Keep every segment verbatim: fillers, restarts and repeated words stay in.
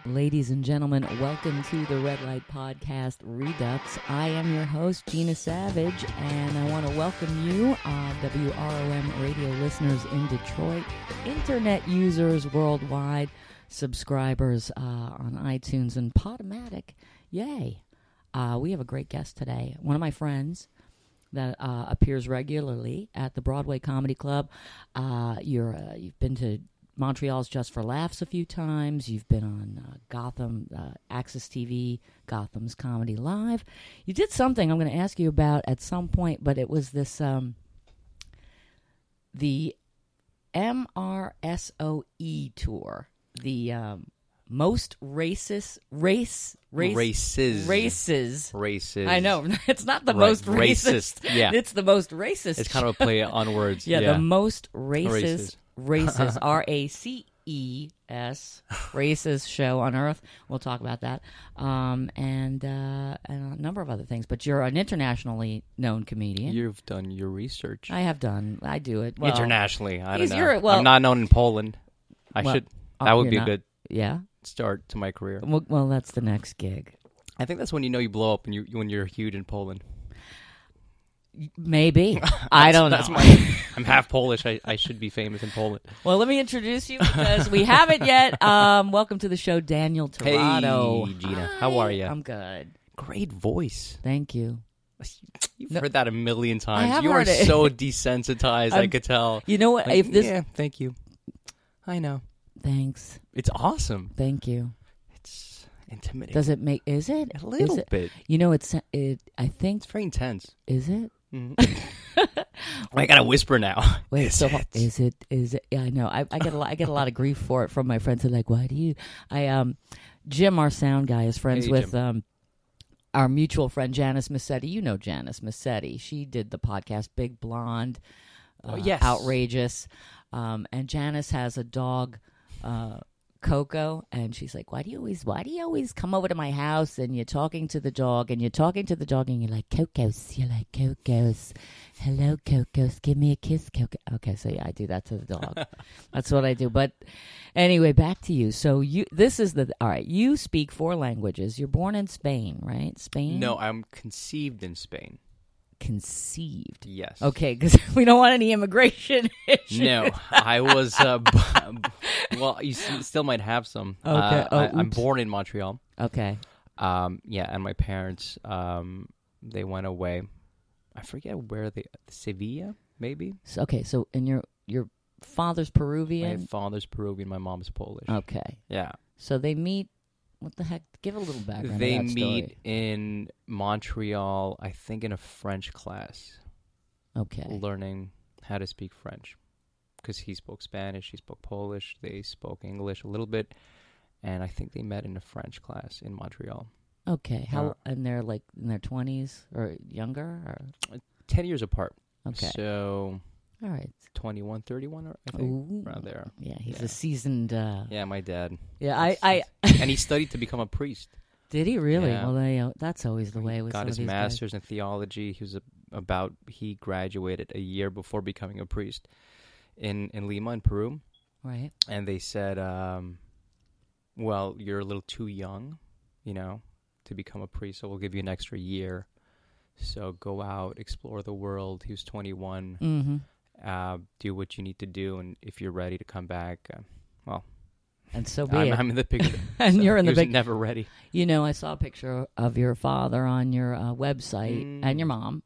Ladies and gentlemen, welcome to the Red Light Podcast Redux. I am your host, Gina Savage, and I want to welcome you, uh, W R O M radio listeners in Detroit, internet users worldwide, subscribers uh, on iTunes and Podomatic. Yay! Uh, we have a great guest today. One of my friends that uh, appears regularly at the Broadway Comedy Club. Uh, you're uh, you've been to Montreal's Just for Laughs a few times. You've been on uh, Gotham, uh, Access T V, Gotham's Comedy Live. You did something I'm going to ask you about at some point, but it was this, um, the M R S O E tour, the um, most racist, race, race, races. Races. Races. I know. It's not the Right. most racist. Racist, yeah. It's the most racist. It's kind of a play on words. Yeah, Yeah, the most racist, Races. racist, R A C E S, racist show on earth. We'll talk about that. Um, and, uh, and a number of other things. But you're an internationally known comedian. You've done your research. I have done. I do it. Well, Internationally. I don't he's- know. you're- well- I'm not known in Poland. I Well, should. uh, That would you're be a not- good Yeah? start to my career. Well, well, that's the next gig. I think that's when you know you blow up when you when you're huge in Poland. Maybe. I don't That's know. my. I'm half Polish. I, I should be famous in Poland. Well, let me introduce you because we haven't yet. Um, welcome to the show, Daniel Torado. Hey, Gina. How are you? I'm good. Great voice. Thank you. You've No. heard that a million I have times. You are heard it. so desensitized. I I'm- could tell. You know what? Like, if this, yeah, thank you. I know. Thanks. It's awesome. Thank you. It's intimidating. Does it make? Is it a little is it, bit. You know, it's it. I think. It's very intense. Is it? Mhm. I gotta whisper now. Wait. Is so it? is it? Is it? Yeah, I know. I, I get a lot. I get a lot of grief for it from my friends. They're like, "Why do you?" I um, Jim, our sound guy, is friends Hey, with Jim. um, our mutual friend Janice Massetti. You know Janice Massetti. She did the podcast Big Blonde. Uh, Oh, yes. Outrageous. Um, and Janice has a dog. Uh, Coco, and she's like, why do you always why do you always come over to my house and you're talking to the dog and you're talking to the dog and you're like, Cocos, you're like, Cocos, hello Cocos, give me a kiss, Coco. Okay, so yeah, I do that to the dog. That's what I do. But anyway, back to you. So you this is the all right, you speak four languages. You're born in Spain, right? Spain? No, I'm conceived in Spain. Conceived. Yes. Okay, because we don't want any immigration issues. No, I was. Uh, b- b- well, you s- still might have some. Okay. Uh, Oh, I, I'm oops. born in Montreal. Okay. Um, yeah, and my parents, um, they went away. I forget where they. Sevilla, maybe. So, okay, so and your your father's My Peruvian. father's Peruvian. My mom's Polish. Okay. Yeah. So they meet. What the heck? Give a little background. They to that meet story. in Montreal, I think, in a French class, Okay. learning how to speak French. Because he spoke Spanish, she spoke Polish, they spoke English a little bit, and I think they met in a French class in Montreal. Okay. How? Uh, and they're like in their twenties or younger. Or Ten years apart. okay. So All right. twenty-one, thirty-one, or I think, Ooh. around there. Yeah, he's Yeah. a seasoned. Uh, Yeah, my dad. yeah. I. I. And he studied to become a priest. Did he really? Yeah. Well, they, uh, that's always the way with Got some his of these guys. master's in theology. He was a, about, he graduated a year before becoming a priest in, in Lima, in Peru. Right. And they said, um, well, you're a little too young, you know, to become a priest, so we'll give you an extra year. So go out, explore the world. He was twenty-one. Mm-hmm. Uh, do what you need to do, and if you're ready to come back, uh, well, And so be I'm, it. I'm in the picture. And So you're in he the was big. never ready. You know, I saw a picture of your father on your uh, website Mm. and your mom.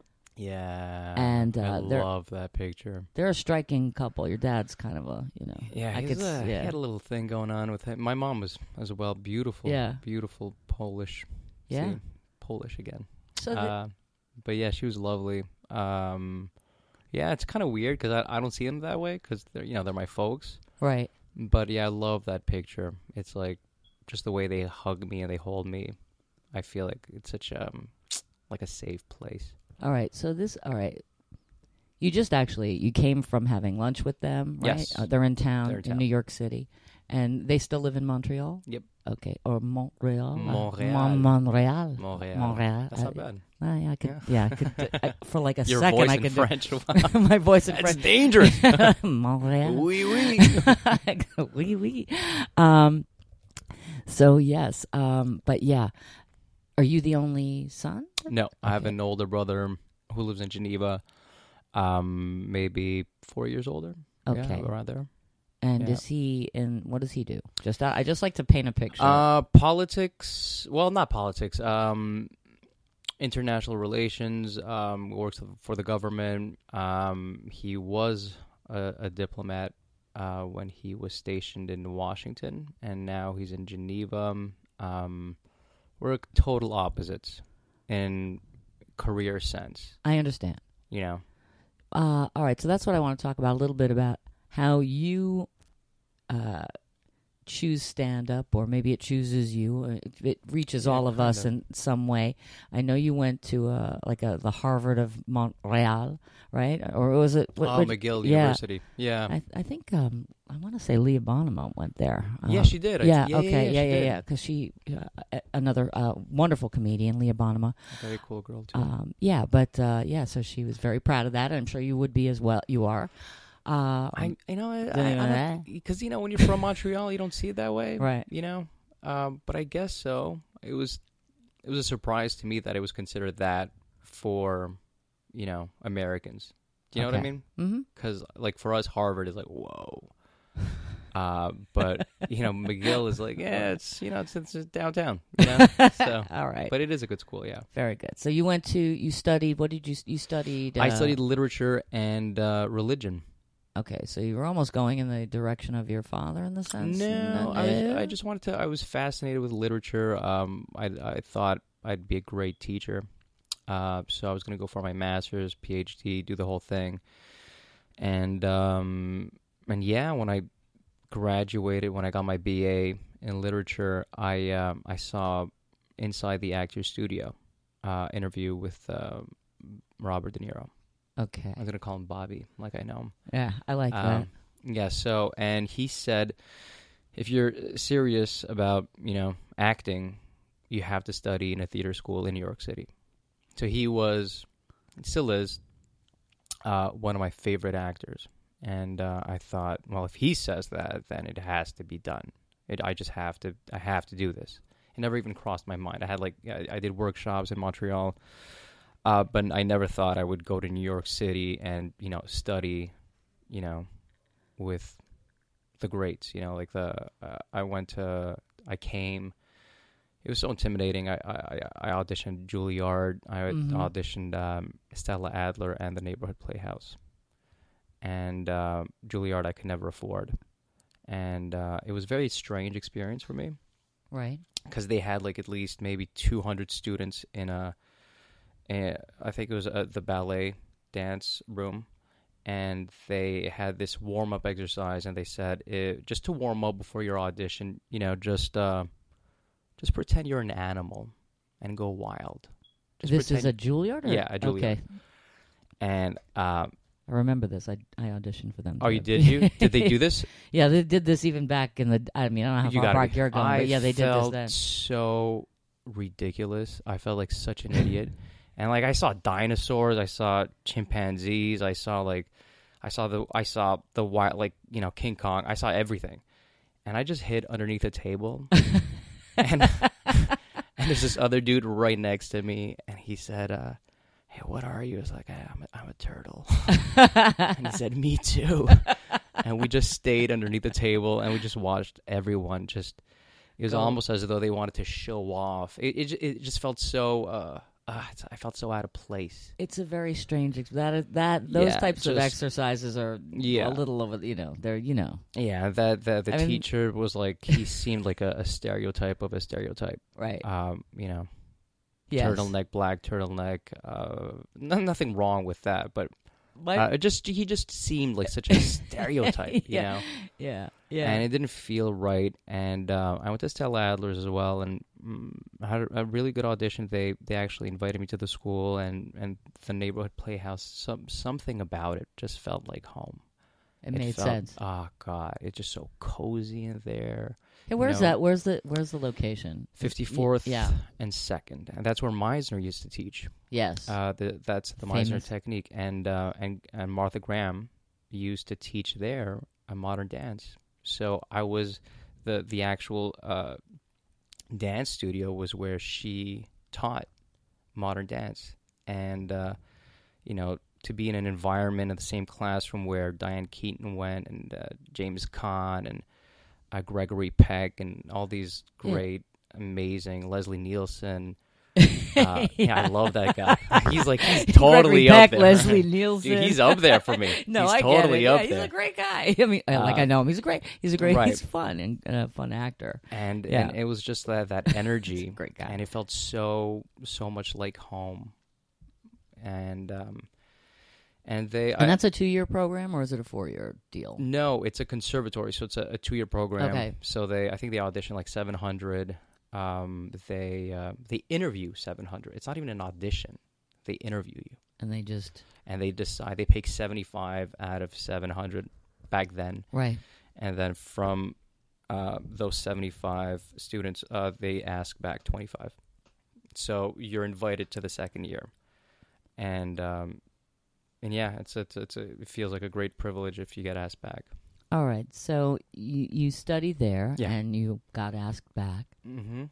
Yeah, And, I uh, they're- love that picture. They're a striking couple. Your dad's kind of a, you know. Yeah, I he, could. was, uh, s- he yeah. had a little thing going on with him. My mom was as well beautiful. Yeah. beautiful Polish. Yeah. See, Polish again. So the, Uh, but yeah, she was lovely. Um, yeah, it's kind of weird because I, I don't see them that way because they're you know they're my folks. right. But yeah, I love that picture. It's like just the way they hug me and they hold me. I feel like it's such um like a safe place. All right. So this. All right. You just actually you came from having lunch with them, right? Yes. Uh, they're in town They're in in town. New York City, and they still live in Montreal. Yep. Okay. Or Montreal. Uh, Montreal. Mon- Montreal. Montreal. Montreal. That's Uh, not bad. Uh, yeah, I could. Yeah, I could. I, for like a Your second, voice I in could. French. Do, my voice in That's French. dangerous. Montreal. Oui, oui. Oui, oui. Um, So yes, um, but yeah, are you the only son? No, I have Okay. an older brother who lives in Geneva, um, maybe four years older. Okay. Yeah, around there. And Yeah. is he in? What does he do? Just I just like to paint a picture. Uh, politics. Well, not politics. Um, international relations. Um, works for the government. Um, he was a, a diplomat uh, when he was stationed in Washington, and now he's in Geneva. Um, we're total opposites in career sense. I understand. You know. Uh, all right, so that's what I want to talk about a little bit about how you uh, choose stand up, or maybe it chooses you. It, it reaches Yeah, all of kind us of. in some way. I know you went to uh, like a, the Harvard of Montreal, right? Or was it? What, Oh, what- McGill yeah. University. Yeah. I, I think um, I want to say Leah Bonham went there. Yeah, Um, she did. I- Yeah, yeah, okay, yeah, yeah, she yeah, did. yeah. Because she, uh, another uh, wonderful comedian, Leah Bonham. Very cool girl too. Um, yeah, but uh, yeah, so she was very proud of that. I'm sure you would be as well. You are. Uh, I, you know, I, Didn't even I, know because you know when you're from Montreal, you don't see it that way, Right. You know, um, but I guess so. It was, it was a surprise to me that it was considered that for, you know, Americans. Do you know what I Okay. mean? Mm-hmm. Because like for us, Harvard is like whoa, uh, but you know, McGill is like yeah, it's you know, it's, it's just downtown, you know. So, All right. but it is a good school, yeah. Very good. So you went to, you studied, what did you, you studied? I uh, studied literature and uh, religion. Okay, so you were almost going in the direction of your father in the sense? No, I, No? I just wanted to. I was fascinated with literature. Um, I, I thought I'd be a great teacher. Uh, so I was going to go for my master's, P H D, do the whole thing. And um, and yeah, when I graduated, when I got my B A in literature, I um, I saw Inside the Actor's Studio uh, interview with uh, Robert De Niro. Okay. I was going to call him Bobby, like I know him. Yeah, I like that. Um, yeah, so, and he said, if you're serious about, you know, acting, you have to study in a theater school in New York City. So he was, still is, uh, one of my favorite actors. And uh, I thought, well, if he says that, then it has to be done. It, I just have to, I have to do this. It never even crossed my mind. I had like, I, I did workshops in Montreal. Uh, but I never thought I would go to New York City and, you know, study, you know, with the greats, you know, like the, uh, I went to, I came, it was so intimidating. I, I, I auditioned Juilliard, I Mhm. auditioned um, Stella Adler and the Neighborhood Playhouse. And uh, Juilliard I could never afford. And uh, it was a very strange experience for me Right. because they had like at least maybe two hundred students in a, And I think it was uh, the ballet dance room, and they had this warm-up exercise, and they said, eh, just to warm up before your audition, you know, just uh, just pretend you're an animal and go wild. Just This is pretend- a Juilliard? Or? Yeah, a Juilliard. Okay. And, uh, I remember this. I, I auditioned for them. oh, too. you did you? Did they do this? Yeah, they did this even back in the, I mean, I don't know how You far gotta back be- you're going, I but yeah, they did this felt then. so ridiculous. I felt like such an idiot. And like I saw dinosaurs, I saw chimpanzees, I saw like I saw the I saw the wild, like, you know, King Kong. I saw everything. And I just hid underneath a table. and and there's this other dude right next to me, and he said, uh, "Hey, what are you?" I was like, hey, "I'm a, I'm a turtle." And he said, "Me too." And we just stayed underneath the table, and we just watched everyone just. It was Go. almost as though they wanted to show off. It it, ju- it just felt so. Uh, uh, it's- I felt so out of place. It's a very strange, ex- that, is- that, those Yeah, types of just- exercises are Yeah. a little over, you know, they're, you know, Yeah, that the, the I mean- teacher was like he seemed like a, a stereotype of a stereotype. right. Um, you know, Yes. turtleneck, black turtleneck. Uh, no, nothing wrong with that, but My- uh, it just he just seemed like such a stereotype, you Yeah. know. yeah. Yeah. And it didn't feel right. And uh, I went to Stella Adler's as well, and mm, I had a, a really good audition. They they actually invited me to the school and, and the Neighborhood Playhouse. Some something about it just felt like home. it made felt- sense. Oh God, it's just so cozy in there. Hey, where's know. that? Where's the, where's the location? Fifty-fourth Yeah. and Second, and that's where Meisner used to teach. Yes. Uh, the, that's the Famous. Meisner technique, and uh, and and Martha Graham used to teach there a modern dance. So I was the the actual uh, dance studio was where she taught modern dance. And, uh, you know, to be in an environment in the same classroom where Diane Keaton went and uh, James Caan and uh, Gregory Peck and all these great, yeah. amazing, Leslie Nielsen. Uh, yeah. yeah, I love that guy. He's like, he's totally Gregory up Peck, there. Leslie Nielsen. Dude, he's up there for me. no, he's I totally get it. up yeah, there. He's a great guy. I mean, uh, like I know him. He's a great. He's a great. Right. He's fun and a uh, fun actor. And yeah. and it was just that that energy. He's a great guy. And it felt so so much like home. And um, and they and I, that's a two-year program, or is it a four-year deal? No, it's a conservatory, so it's a, a two-year program. Okay. So they, I think they audition like seven hundred. Um, they uh, they interview seven hundred. It's not even an audition. They interview you. And they just... And they decide, they pick seventy-five out of seven hundred back then. Right. And then from uh, those seventy-five students, uh, they ask back twenty-five. So you're invited to the second year. And, um, and yeah, it's, it's, it's a, it feels like a great privilege if you get asked back. All right, so you you studied there, yeah. and you got asked back. Mm-hmm.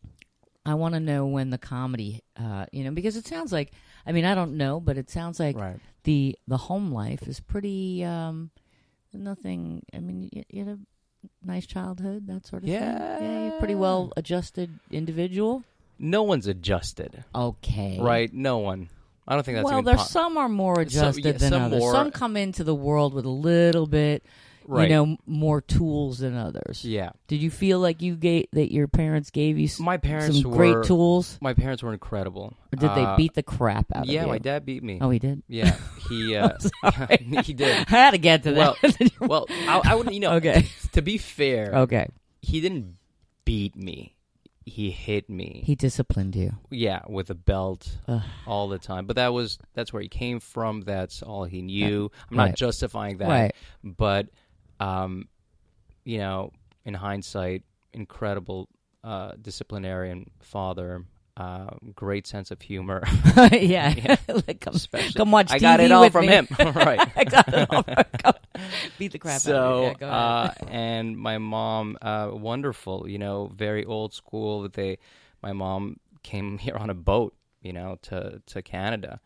I want to know when the comedy, uh, you know, because it sounds like, I mean, I don't know, but it sounds like right. the the home life is pretty, um, nothing, I mean, you, you had a nice childhood, that sort of yeah. thing? Yeah, you're a pretty well-adjusted individual? No one's adjusted. Okay. Right, no one. I don't think that's well, even there's po- some are more adjusted some, yeah, than some others. more, some come into the world with a little bit... Right. You know, more tools than others. Yeah. Did you feel like you gave that your parents gave you s- my parents some were, great tools? My parents were incredible. Or did uh, they beat the crap out yeah, of you? my dad beat me. Oh, he did? Yeah, he uh, he did. I had to get to that. Well, well, I, I wouldn't. You know, okay. To be fair, okay, he didn't beat me. He hit me. He disciplined you. Yeah, with a belt Ugh. all the time. But that was that's where he came from. That's all he knew. I'm right. not justifying that, right. but um, you know, in hindsight, incredible uh, disciplinarian father. Uh, great sense of humor. yeah, yeah. like, come, Especially, come watch I T V got it all with from me. him. Right. I got it all from him. Beat the crap so, out of you. Yeah, go uh, ahead. and my mom, uh, wonderful. You know, very old school. They, my mom came here on a boat. You know, to to Canada.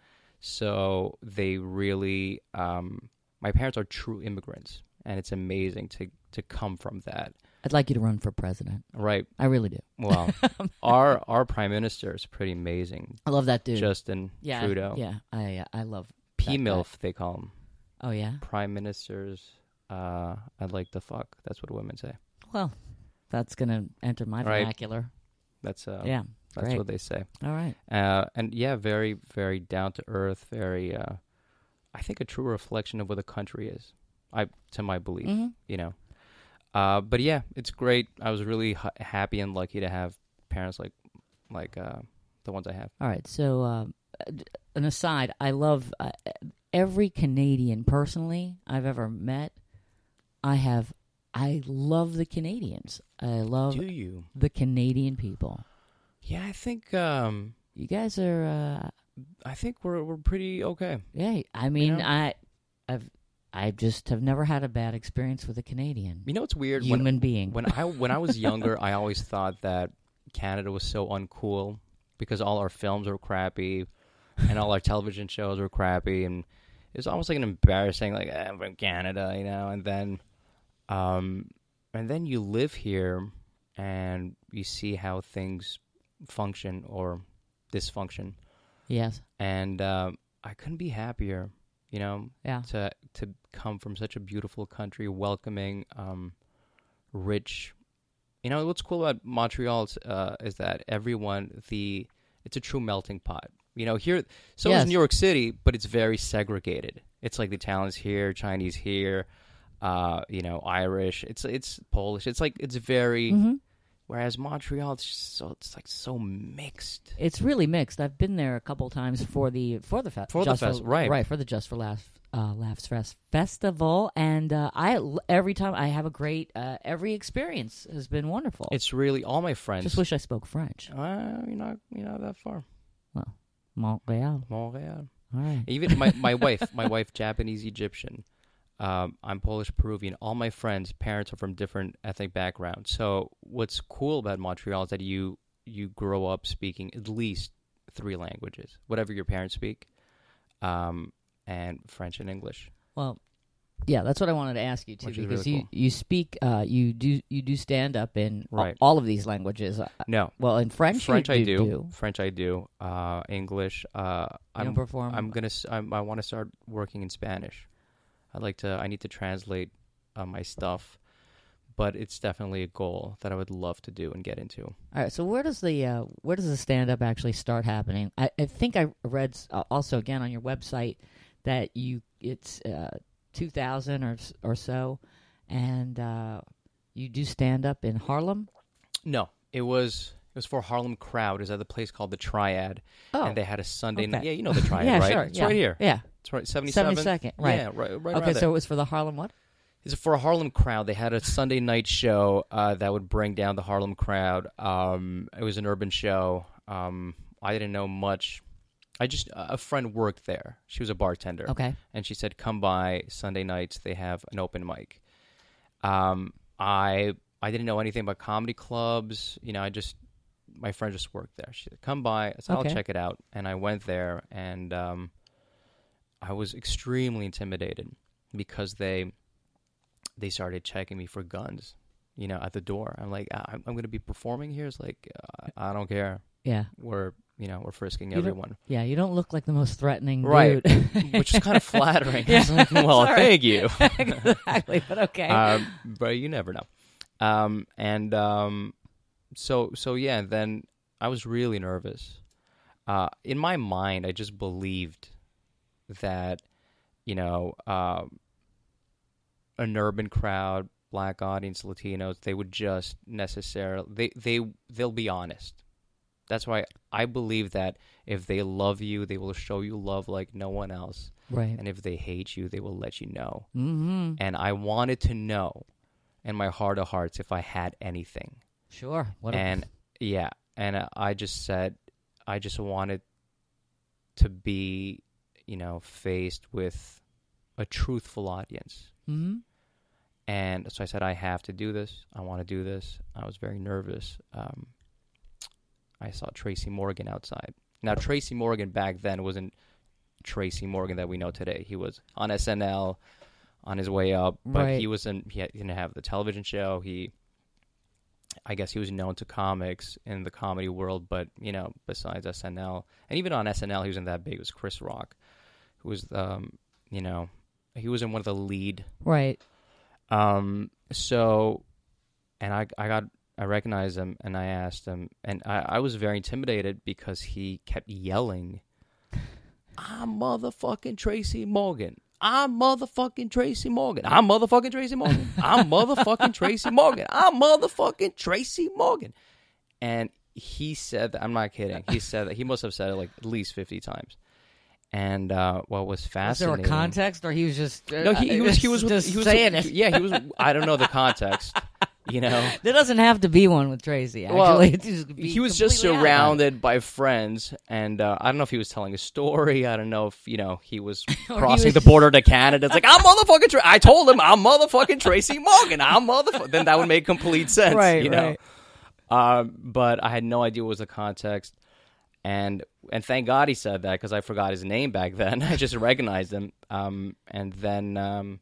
So they really, um, my parents are true immigrants, and it's amazing to to come from that. I'd like you to run for president. Right. I really do. Well, our our prime minister is pretty amazing. I love that dude. Justin yeah, Trudeau. Yeah, I uh, I love P M I L F, guy. they call him. Oh, yeah? Prime ministers, uh, I'd like to fuck. That's what women say. Well, that's going to enter my Right. vernacular. That's uh, Yeah, that's great. what they say. All right. Uh, and yeah, very, very down to earth. Very, uh, I think, a true reflection of what the country is. I, to my belief, Mm-hmm. you know. Uh, but yeah, it's great. I was really ha- happy and lucky to have parents like, like uh, the ones I have. All right. So, uh, an aside, I love uh, every Canadian personally I've ever met. I have, I love the Canadians. I love Do you? the Canadian people. Yeah, I think, um, You guys are, uh, I think we're we're pretty okay. yeah. I mean, know? I, I've, I just have never had a bad experience with a Canadian You know what's weird? human when, being. When I when I was younger, I always thought that Canada was so uncool because all our films were crappy and all our television shows were crappy, and it was almost like an embarrassing, like eh, I'm from Canada, you know. And then, um, and then you live here and you see how things function or dysfunction, yes. and um, I couldn't be happier. You know, Yeah. to to come from such a beautiful country, welcoming, um, rich. You know, what's cool about Montreal is, uh, is that everyone, the it's a true melting pot. You know, here, so Yes. is New York City, but it's very segregated. It's like the Italians here, Chinese here, uh, you know, Irish. It's it's Polish. It's like it's very. Mm-hmm. Whereas Montreal, it's just so it's like so mixed. It's really mixed. I've been there a couple times for the for the fest For the fest, right. right for the Just for Laughs uh, Laughs Fest festival, and uh, I every time I have a great uh, every experience has been wonderful. It's really all my friends. Just wish I spoke French. Uh, you're not you're not that far. Montreal. Montreal. All right. Even my, my wife, my wife, Japanese Egyptian. Um, I'm Polish Peruvian. All my friends' parents are from different ethnic backgrounds. So what's cool about Montreal is that you you grow up speaking at least three languages, whatever your parents speak, um, and French and English. Well, yeah, that's what I wanted to ask you too, Which is because really you, cool. you speak, uh, you do you do stand up in a- Right. all of these languages. Uh, No, Well, in French, French you I do. do. do. French I do. Uh, English. Uh, You I'm don't perform. I'm gonna. s- I'm, I want to start working in Spanish. I'd like to. I need to translate uh, my stuff, but it's definitely a goal that I would love to do and get into. All right. So where does the uh, where does the stand up actually start happening? I, I think I read s- uh, also again on your website that you it's uh, two thousand or s- or so, and uh, you do stand up in Harlem. No, it was. It was for Harlem Crowd. It was at the place called the Triad, Oh, and they had a Sunday okay. night. Yeah, you know the Triad, yeah, right? sure. It's yeah. right here. Yeah, It's right. Seventy-seven. seventy-second. Right. Yeah, right. Right. Okay, around so there. it was for the Harlem what? It's for a Harlem Crowd. They had a Sunday night show uh, that would bring down the Harlem Crowd. Um, it was an urban show. Um, I didn't know much. I just a friend worked there. She was a bartender. Okay. And she said, "Come by Sunday nights. They have an open mic." Um, I I didn't know anything about comedy clubs. You know, I just my friend just worked there. She said, "Come by." I said, Okay. "I'll check it out." And I went there, and um, I was extremely intimidated because they they started checking me for guns. You know, at the door. I'm like, I- I'm going to be performing here. It's like, uh, I don't care. Yeah. We're you know we're frisking You don't- everyone. Yeah, you don't look like the most threatening Right. dude. Which is kind of flattering. Yeah. It's like, well, Sorry. thank you. Exactly, but okay. um, but you never know. Um, and um, so so yeah. Then I was really nervous. Uh, in my mind, I just believed that you know uh, an urban crowd, black audience, Latinos, they would just necessarily they they they'll be honest. That's why I believe that if they love you, they will show you love like no one else. right. And if they hate you, they will let you know. Mm-hmm. And I wanted to know in my heart of hearts if I had anything. Sure. What a- And yeah, and uh, I just said, I just wanted to be, you know, faced with a truthful audience. Mhm. And so I said, I have to do this. I want to do this. I was very nervous. Um, I saw Tracy Morgan outside. Now, Tracy Morgan back then wasn't Tracy Morgan that we know today. He was on S N L, on his way up, but Right. he wasn't. He, had, he didn't have the television show. He, I guess, he was known to comics in the comedy world, but you know, besides S N L, and even on S N L, he wasn't that big. It was Chris Rock, who was, um, you know, he was in one of the lead. Right. Um. So, and I, I got. I recognized him, and I asked him, and I, I was very intimidated because he kept yelling, "I'm motherfucking Tracy Morgan. I'm motherfucking Tracy Morgan. I'm motherfucking Tracy Morgan. I'm motherfucking Tracy Morgan. I'm motherfucking Tracy Morgan." And he said that, I'm not kidding. He said that, he must have said it like at least fifty times. And uh, what was Was there fascinating... a context, or he was just uh, No, he, he was he was just he was saying it? Yeah, he was. I don't know the context. You know, There doesn't have to be one with Tracy. Actually, Well, It just could be he was just completely out of it. surrounded by friends, and uh, I don't know if he was telling a story. I don't know if you know he was Or he crossing was- the border to Canada. It's like, I'm motherfucking. Tra- I told him I'm motherfucking Tracy Morgan. I'm motherfucking. Then that would make complete sense, Right, you know. right. Um, but I had no idea what was the context, and and thank God he said that because I forgot his name back then. I just recognized him, um, and then um,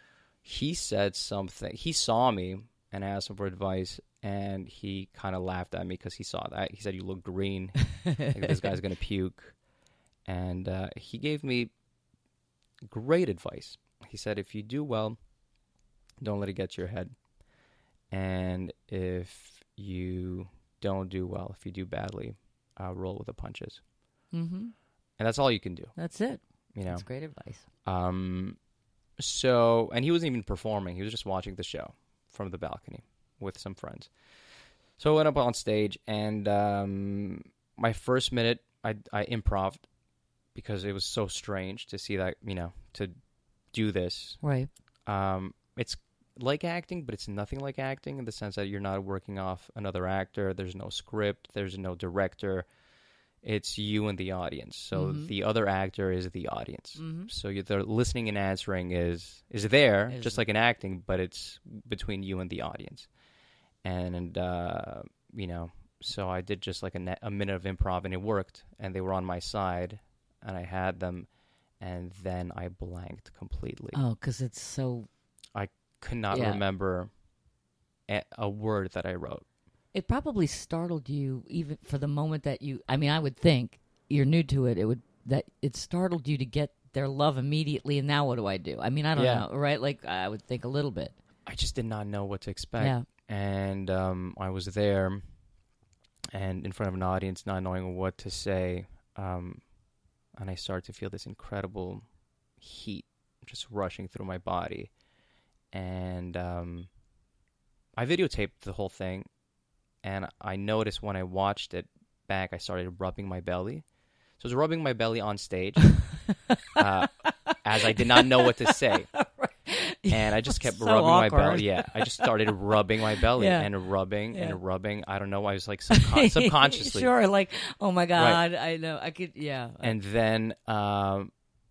he said something. He saw me. And I asked him for advice, and he kind of laughed at me because he saw that. He said, "You look green. Like, this guy's gonna puke." And uh, he gave me great advice. He said, "If you do well, don't let it get to your head. And if you don't do well, if you do badly, uh, roll with the punches." Mm-hmm. And that's all you can do, That's it. you know. That's great advice. Um, so, and he wasn't even performing. He was just watching the show from the balcony with some friends. So I went up on stage, and um, my first minute, I, I improv'd because it was so strange to see that, you know, to do this. Right. Um, it's like acting, but it's nothing like acting in the sense that you're not working off another actor. There's no script. There's no director. it's you and the audience. So Mhm. the other actor is the audience. Mhm. So you, the listening and answering is is there, Is- just like in acting, but it's between you and the audience. And uh, you know, so I did just like a, ne- a minute of improv, and it worked. And they were on my side, and I had them, and then I blanked completely. Oh, because it's so. Could not Yeah. remember a, a word that I wrote. It probably startled you even for the moment that you. I mean, I would think you're new to it. It would that it startled you to get their love immediately. And now what do I do? I mean, I don't Yeah. know, right? Like I would think a little bit. I just did not know what to expect. Yeah. And um, I was there and in front of an audience, not knowing what to say. Um, and I started to feel this incredible heat just rushing through my body. And um, I videotaped the whole thing. And I noticed when I watched it back, I started rubbing my belly. So I was rubbing my belly on stage uh, as I did not know what to say. And I just kept So rubbing awkward. my belly. Yeah, I just started rubbing my belly Yeah. and rubbing Yeah. and rubbing. I don't know. I was like subcon- subconsciously. Sure, like, oh my God, I know. I could, yeah. And then um,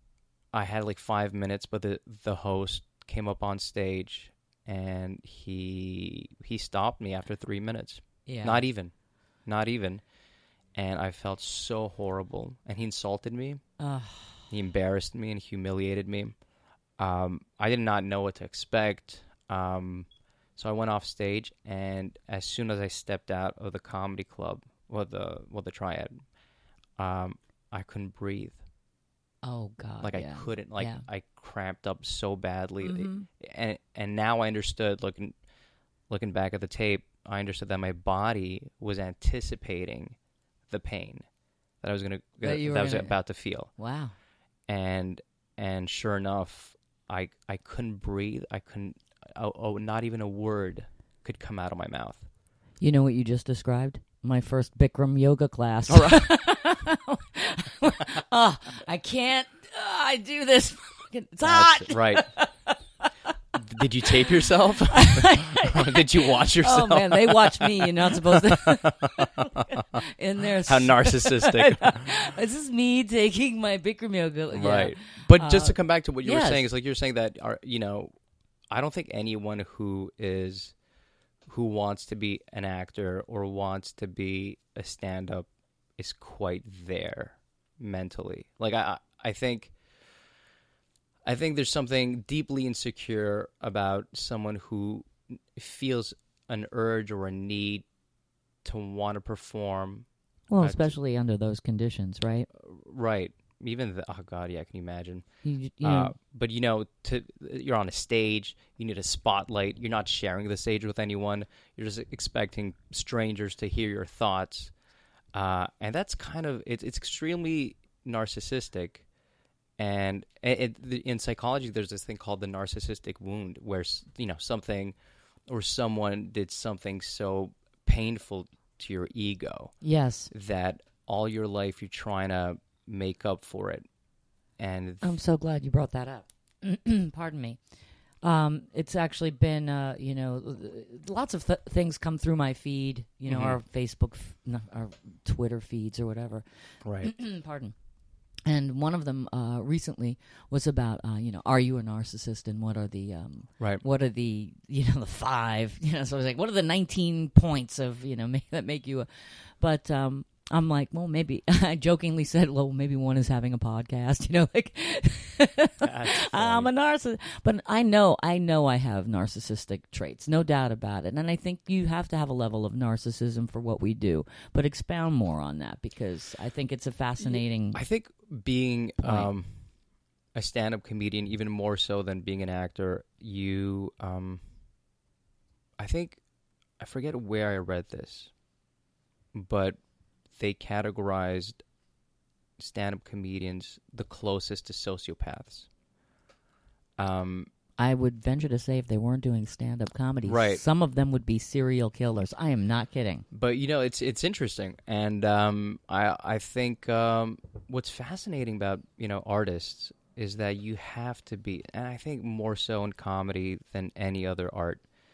I had like five minutes, but the the host came up on stage and he he stopped me after three minutes. yeah. Not even, not even. And I felt so horrible. And he insulted me. Ugh. He embarrassed me and humiliated me. Um, I did not know what to expect. Um, so I went off stage, and as soon as I stepped out of the comedy club, well, the well, the Triad, um, I couldn't breathe. Oh God. Like yeah. I couldn't. Like Yeah. I cramped up so badly. Mhm. And and now I understood. Looking looking back at the tape, I understood that my body was anticipating the pain that I was gonna That that, you were I was gonna- about to feel. Wow. And and sure enough, I I couldn't breathe. I couldn't. Oh, oh, not even a word could come out of my mouth. You know what you just described? My first Bikram yoga class. All right. oh, I can't. Uh, I do this. It's That's hot. right. Did you tape yourself? Did you watch yourself? Oh man, they watch me. You're not supposed to. In there. How narcissistic. This is me taking my Bikram yoga. Yeah. Right. But just Uh, to come back to what you yes. were saying, is like you're saying that, are you know, I don't think anyone who is who wants to be an actor or wants to be a stand-up is quite there mentally. Like I, I think, I think there's something deeply insecure about someone who feels an urge or a need to want to perform. Well, Uh, especially under those conditions, right? Right. Even the, oh God, yeah, can you imagine? You, you Uh, know, but you know, to you're on a stage. You need a spotlight. You're not sharing the stage with anyone. You're just expecting strangers to hear your thoughts, uh, and that's kind of it's it's extremely narcissistic. And it, it, in psychology, there's this thing called the narcissistic wound, where s- you know something or someone did something so painful to your ego yes. that all your life you're trying to make up for it. And I'm so glad you brought that up. Pardon me. Um, it's actually been, uh, you know, lots of th- things come through my feed, you know, Mhm. our Facebook, f- no, our Twitter feeds or whatever. right, Pardon. And one of them uh, recently was about, uh, you know, are you a narcissist and what are the, um, right. what are the, you know, the five, you know, so I was like, what are the nineteen points of, you know, make, that make you a, but, um, I'm like, well, maybe I jokingly said, well, maybe one is having a podcast, you know, like I'm a narcissist, but I know, I know I have narcissistic traits, no doubt about it. And I think you have to have a level of narcissism for what we do, but expound more on that because I think it's a fascinating. I think being Point. um, a stand-up comedian, even more so than being an actor, you, um, I think, I forget where I read this, but they categorized stand-up comedians the closest to sociopaths. Um, I would venture to say if they weren't doing stand-up comedy, Right. some of them would be serial killers. I am not kidding. but you know, it's it's interesting, and um, I I think um, what's fascinating about you know artists is that you have to be, and I think more so in comedy than any other art,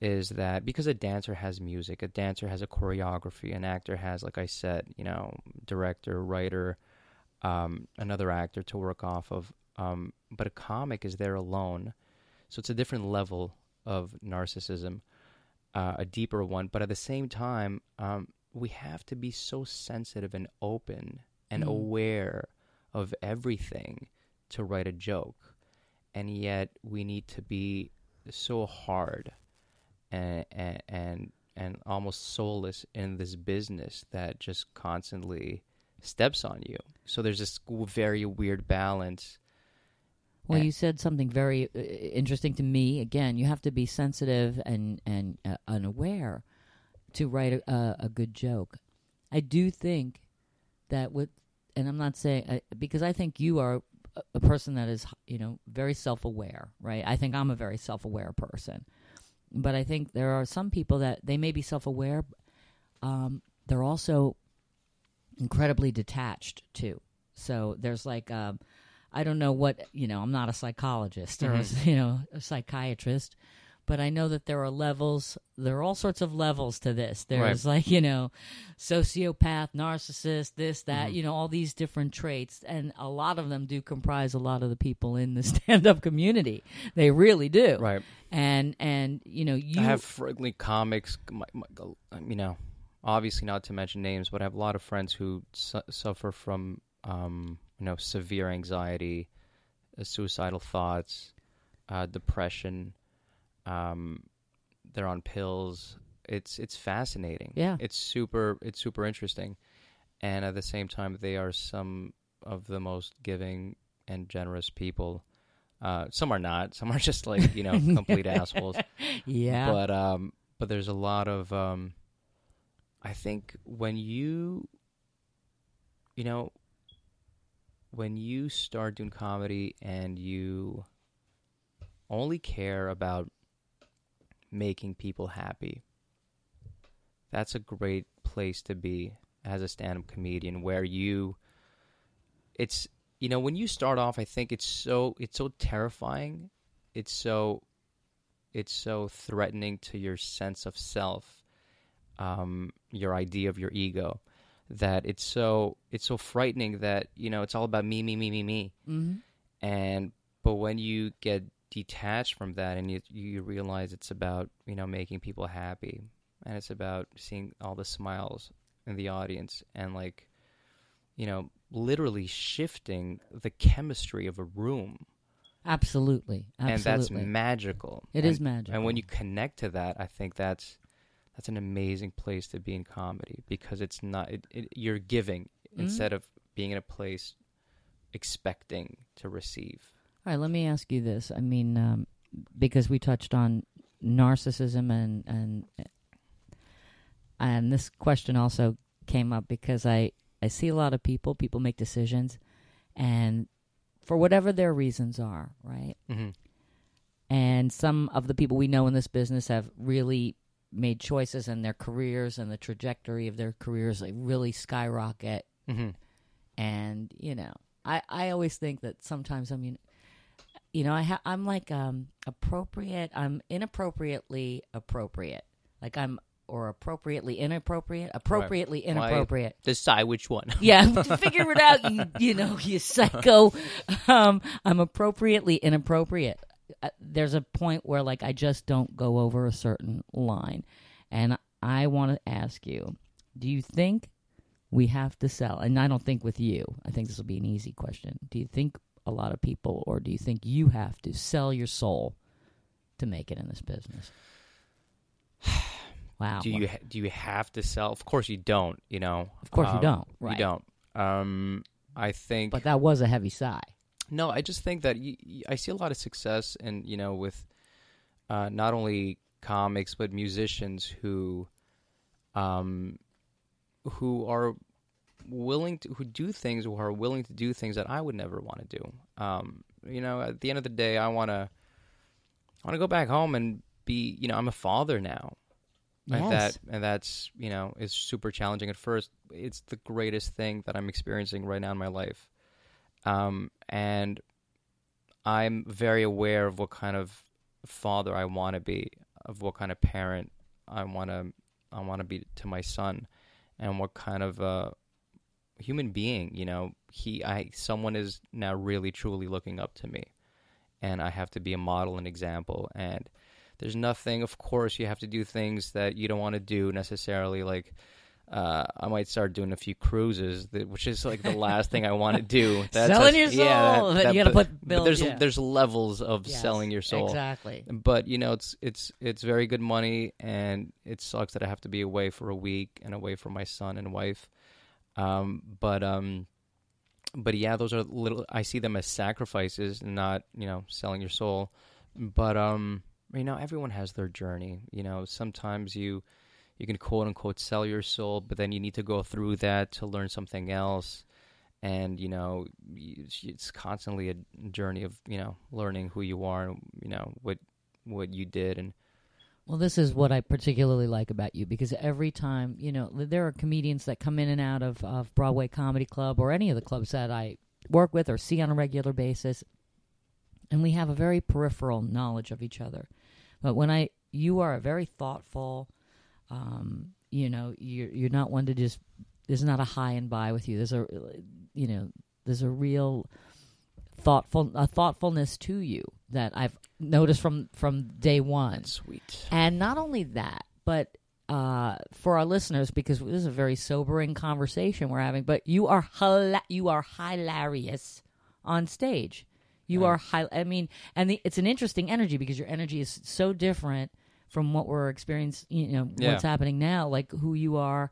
is that because a dancer has music, a dancer has a choreography, an actor has, like I said, you know, director, writer, um, another actor to work off of. Um, but a comic is there alone. So it's a different level of narcissism, uh, a deeper one. But at the same time, um, we have to be so sensitive and open and Mm. aware of everything to write a joke. And yet we need to be so hard and, and, and, and almost soulless in this business that just constantly steps on you. So there's this very weird balance. Well, you said something very uh, interesting to me. Again, you have to be sensitive and and uh, unaware to write a, a, a good joke. I do think that with, and I'm not saying uh, because I think you are a, a person that is, you know, very self-aware, right? I think I'm a very self-aware person, but I think there are some people that they may be self-aware. Um, they're also incredibly detached too. So there's like. Um, I don't know what, you know, I'm not a psychologist or, Mm-hmm. you know, a psychiatrist, but I know that there are levels, there are all sorts of levels to this. There's Right. like, you know, sociopath, narcissist, this, that, Mm-hmm. you know, all these different traits. And a lot of them do comprise a lot of the people in the stand-up community. They really do. Right. And, and you know, you... I have friendly comics, my, my, you know, obviously not to mention names, but I have a lot of friends who su- suffer from... Um, you know, severe anxiety, uh, suicidal thoughts, uh, depression. Um, they're on pills. It's it's fascinating. Yeah. It's super it's super interesting, and at the same time, they are some of the most giving and generous people. Uh, some are not. Some are just like, you know, complete assholes. Yeah. But um, but there's a lot of um. I think when you, you know. When you start doing comedy and you only care about making people happy, that's a great place to be as a stand-up comedian, where you, it's, you know, when you start off, I think it's so, it's so terrifying. It's so, it's so threatening to your sense of self, um, your idea of your ego. That it's so it's so frightening that, you know, it's all about me, me, me, me, me. Mm-hmm. And but when you get detached from that and you you realize it's about, you know, making people happy, and it's about seeing all the smiles in the audience and, like, you know, literally shifting the chemistry of a room. Absolutely. Absolutely. And that's magical. It and, is magical. And when you connect to that, I think that's That's an amazing place to be in comedy, because it's not it, it, you're giving Mm-hmm. instead of being in a place expecting to receive. All right, let me ask you this. I mean, um, because we touched on narcissism, and and and this question also came up because I, I see a lot of people, people make decisions, and for whatever their reasons are, right? Mm-hmm. And some of the people we know in this business have really made choices, and their careers and the trajectory of their careers like really skyrocket. Mm-hmm. And, you know, I, I always think that sometimes, I mean, you know, I ha- I'm like um, appropriate, I'm inappropriately appropriate. Like I'm, or appropriately inappropriate, appropriately Right. inappropriate. Why decide which one. Yeah, figure it out, you, you know, you psycho. Um, I'm appropriately inappropriate. Uh, there's a point where, like, I just don't go over a certain line. And I want to ask you, do you think we have to sell? And I don't think with you. I think this will be an easy question. Do you think a lot of people, or do you think you have to sell your soul to make it in this business? Wow. Do you ha- do you have to sell? Of course you don't, you know. Of course you Um, don't, right. You don't. Um, I think... But that was a heavy sigh. No, I just think that y- y- I see a lot of success in, you know, with uh, not only comics but musicians who, um, who are willing to, who do things, who are willing to do things that I would never want to do. Um, you know, at the end of the day, I want to, I want to go back home and be, you know, I'm a father now. Yes. And that, and that's, you know, is super challenging at first. It's the greatest thing that I'm experiencing right now in my life. Um, and I'm very aware of what kind of father I want to be. of what kind of parent I want to I want to be to my son, and what kind of uh, human being, you know, he I someone is now really truly looking up to me, and I have to be a model and example. And there's nothing, of course, you have to do things that you don't want to do necessarily, like. Uh, I might start doing a few cruises, that, which is like the last thing I want to do. That's selling a, your soul. Yeah, that, that, you got to but, put. Build, but there's yeah. there's levels of yes, selling your soul. Exactly. But you know, it's it's it's very good money, and it sucks that I have to be away for a week and away from my son and wife. Um, but um, but yeah, those are little. I see them as sacrifices, not you know selling your soul. But um, you know, everyone has their journey. You know, sometimes you. You can quote unquote sell your soul, but then you need to go through that to learn something else. And, you know, it's constantly a journey of, you know, learning who you are and, you know, what what you did. And well, this is what I particularly like about you, because every time, you know, there are comedians that come in and out of, of Broadway Comedy Club or any of the clubs that I work with or see on a regular basis, and we have a very peripheral knowledge of each other. But when I, you are a very thoughtful, Um, you know, you're you're not one to just. There's not a high and by with you. There's a, you know, there's a real thoughtful a thoughtfulness to you that I've noticed from from day one. Sweet. And not only that, but uh, for our listeners, because this is a very sobering conversation we're having. But you are hila- you are hilarious on stage. You right. are high. I mean, and the, it's an interesting energy because your energy is so different from what we're experiencing, you know, yeah. what's happening now, like who you are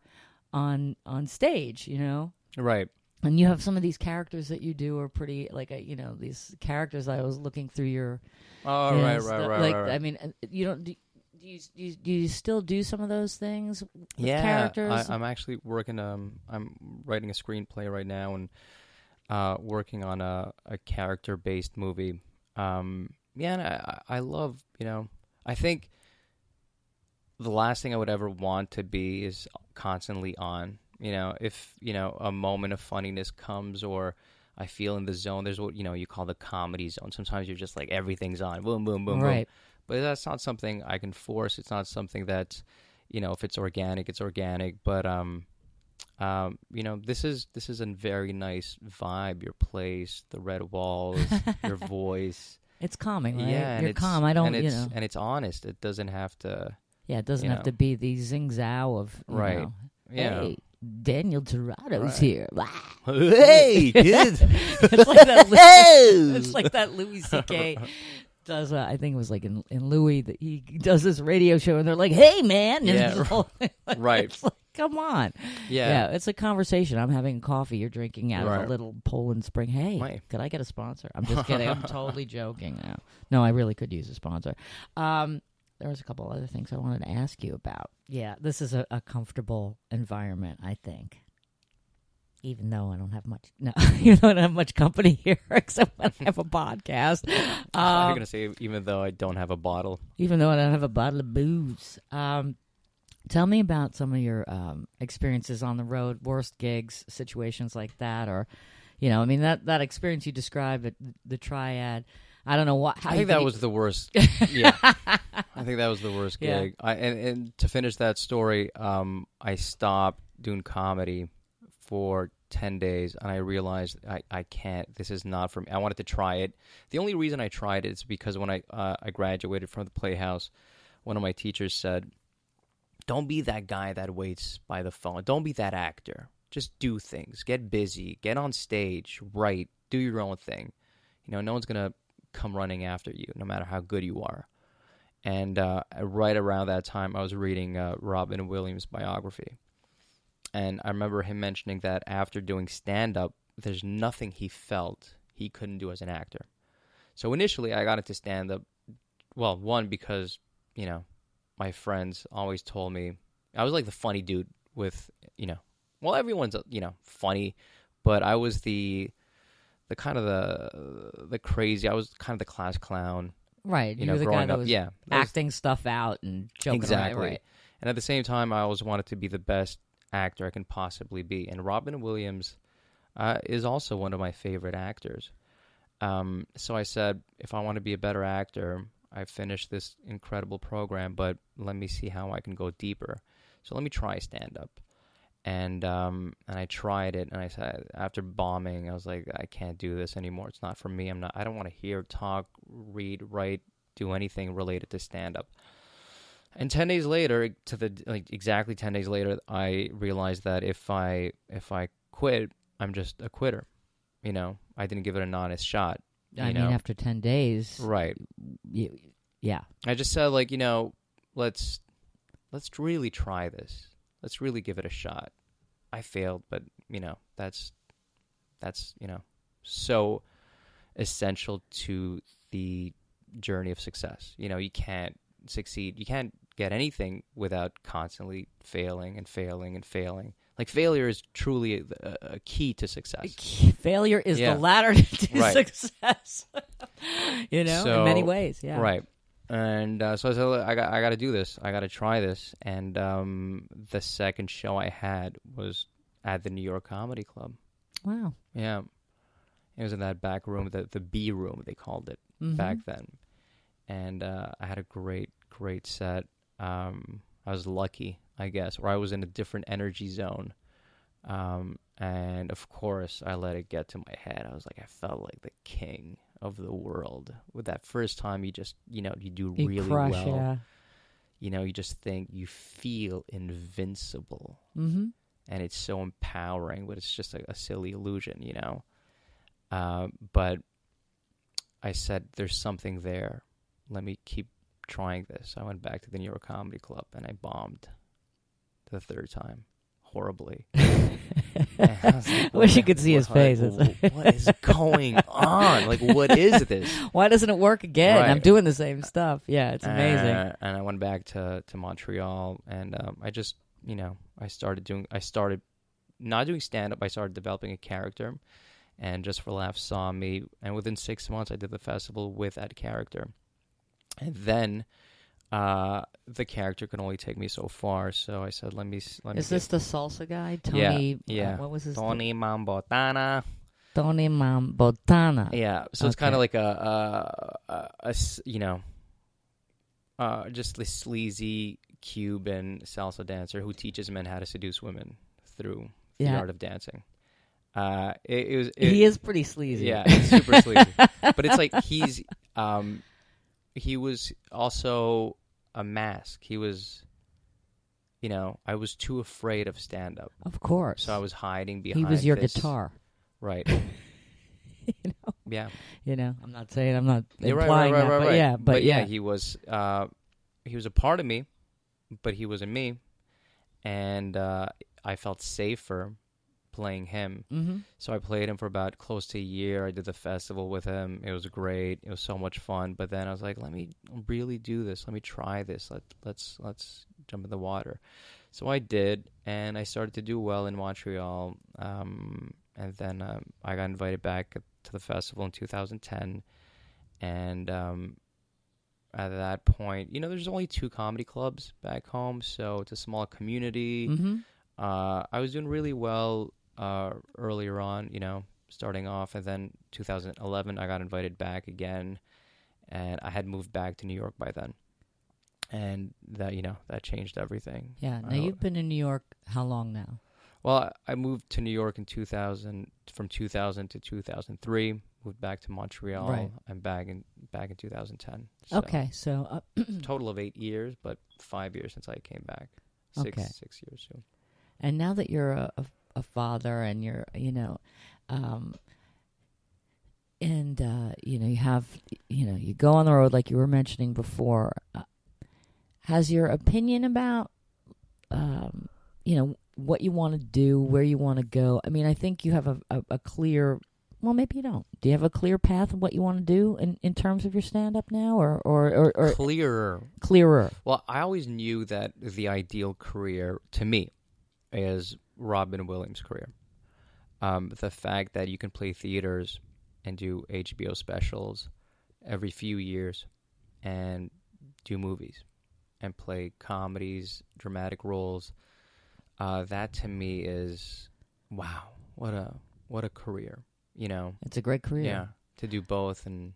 on on stage, you know? Right. And you have some of these characters that you do are pretty, like, a, you know, these characters I was looking through your... Oh, you know, right, right, stuff, right, like, right, right. I mean, you don't... Do, do, you, do, you, do you still do some of those things with yeah, characters? I, I'm actually working, um, I'm writing a screenplay right now and uh, working on a, a character-based movie. Um, yeah, and I, I love, you know, I think... The last thing I would ever want to be is constantly on. You know, if, you know, a moment of funniness comes or I feel in the zone, there's what, you know, you call the comedy zone. Sometimes you're just like, everything's on. Boom, boom, boom, right. boom. But that's not something I can force. It's not something that, you know, if it's organic, it's organic. But, um, um, you know, this is this is a very nice vibe, your place, the red walls, your voice. It's calming, right? Yeah. You're and calm. I don't, and you it's, know. And it's honest. It doesn't have to... Yeah, it doesn't you have know. to be the zing-zow of, you Right. know, Yeah. hey, Daniel Toronto's Right. here. Hey, kids. It's like that. Louis, it's like that Louis C K does. Uh, I think it was like in, in Louis that he does this radio show, and they're like, "Hey, man!" And Yeah, it's all- right. It's like, come on. Yeah. Yeah, it's a conversation. I'm having coffee. You're drinking out of Right. a little Poland Spring. Hey, Right. could I get a sponsor? I'm just kidding. I'm totally joking now. No, I really could use a sponsor. Um, there was a couple other things I wanted to ask you about. Yeah, this is a, a comfortable environment, I think. Even though I don't have much, no, even though I don't have much company here, except when I have a podcast. I'm Um, going to say, even though I don't have a bottle. even though I don't have a bottle of booze. Um, tell me about some of your um, experiences on the road, worst gigs, situations like that, or, you know, I mean, that, that experience you described, at the Triad, I don't know what. How I you think that think- was the worst. Yeah. I think that was the worst Yeah. gig. I, and, and to finish that story, um, I stopped doing comedy for ten days, and I realized I, I can't. This is not for me. I wanted to try it. The only reason I tried it is because when I uh, I graduated from the Playhouse, one of my teachers said, don't be that guy that waits by the phone. Don't be that actor. Just do things. Get busy. Get on stage. Write. Do your own thing. You know, no one's going to come running after you, no matter how good you are. And uh, right around that time, I was reading uh, Robin Williams' biography. And I remember him mentioning that after doing stand-up, there's nothing he felt he couldn't do as an actor. So initially, I got into stand-up, well, one, because, you know, my friends always told me, I was like the funny dude with, you know, well, everyone's, you know, funny, but I was the, the kind of the, the crazy, I was kind of the class clown. Right. You You know, were the guy growing that up, was yeah. that was- acting stuff out and joking Exactly. around. Right. And at the same time, I always wanted to be the best actor I can possibly be. And Robin Williams uh, is also one of my favorite actors. Um, so I said, if I want to be a better actor, I finished this incredible program, but let me see how I can go deeper. So let me try stand-up. And um, and I tried it, and I said, after bombing, I was like, I can't do this anymore. It's not for me. I'm not. I don't want to hear, talk, read, write, do anything related to stand-up. And ten days later, to the like exactly ten days later, I realized that if I if I quit, I'm just a quitter. You know, I didn't give it an honest shot. I mean, know? after ten days, right? You, yeah. I just said, like, you know, let's let's really try this. Let's really give it a shot. I failed, but you know, that's that's you know, so essential to the journey of success. You know, you can't succeed. You can't get anything without constantly failing and failing and failing. Like, failure is truly a, a key to success. Failure is yeah. the ladder to right. success. you know, so, in many ways. Yeah. Right. And uh, so I said, I got, I got to do this. I got to try this. And um, the second show I had was at the New York Comedy Club. Wow. Yeah. It was in that back room, the the B room, they called it mm-hmm. back then. And uh, I had a great, great set. Um, I was lucky, I guess, or I was in a different energy zone. Um, and of course, I let it get to my head. I was like, I felt like the king of the world. With that first time, you just, you know, you do you really crush, well. Yeah. You know, you just think, you feel invincible. Mm-hmm. And it's so empowering, but it's just a, a silly illusion, you know. Uh, but I said, there's something there. Let me keep trying this. I went back to the New York Comedy Club, and I bombed the third time horribly. I like, wish you could see his what, face. What, what is going on? Like, what is this? Why doesn't it work again? Right. I'm doing the same stuff. Yeah, it's amazing. Uh, and I went back to, to Montreal, and um, I just, you know, I started doing, I started not doing stand-up, I started developing a character, and Just for Laughs saw me, and within six months, I did the festival with that character. And then uh, the character could only take me so far, so I said, "Let me." Let me Is this get... the salsa guy, Tony? Yeah, yeah. Uh, what was his Tony th- Mambotana. Tony Mambotana. Yeah, so okay. it's kind of like a, a, a, a, you know, uh, just this sleazy Cuban salsa dancer who teaches men how to seduce women through the yeah. art of dancing. Uh, it, it was. It, he is pretty sleazy. Yeah, it's super sleazy. But it's like he's. Um, He was also a mask. He was, you know, I was too afraid of stand-up. Of course. So I was hiding behind He was your this. guitar. Right. you know? Yeah. You know, I'm not saying, I'm not You're implying right, right, that, right, but right. yeah. But, but yeah, yeah, he was, uh, he was a part of me, but he wasn't me. And uh, I felt safer playing him. Mm-hmm. So I played him for about close to a year. I did the festival with him. It was great. It was so much fun. But then I was like, let me really do this. Let me try this. Let, let's let's jump in the water. So I did, and I started to do well in Montreal. Um, and then um, I got invited back to the festival in two thousand ten. And um, at that point, you know, there's only two comedy clubs back home, so it's a small community. Mm-hmm. Uh, I was doing really well uh, earlier on, you know, starting off, and then two thousand eleven, I got invited back again, and I had moved back to New York by then, and that, you know, that changed everything. Yeah. Now, I, you've been in New York how long now? Well, I moved to New York in two thousand, from two thousand to two thousand three. Moved back to Montreal. Right. I'm back in back in two thousand ten. So Okay, so uh, total of eight years, but five years since I came back. Six Okay. six years soon. and now that you're a, a, a father and you're, you know, um, and uh, you know, you have, you know, you go on the road like you were mentioning before. Uh, has your opinion about, um, you know, what you want to do, where you want to go? I mean, I think you have a, a, a clear. Well, maybe you don't. Do you have a clear path of what you want to do in, in terms of your stand-up now, or or, or, or Clearer. clearer? Well, I always knew that the ideal career to me is Robin Williams' career. Um, the fact that you can play theaters and do H B O specials every few years and do movies and play comedies, dramatic roles, uh, that to me is, wow, what a what a career. You know, It's a great career. yeah, to do both, and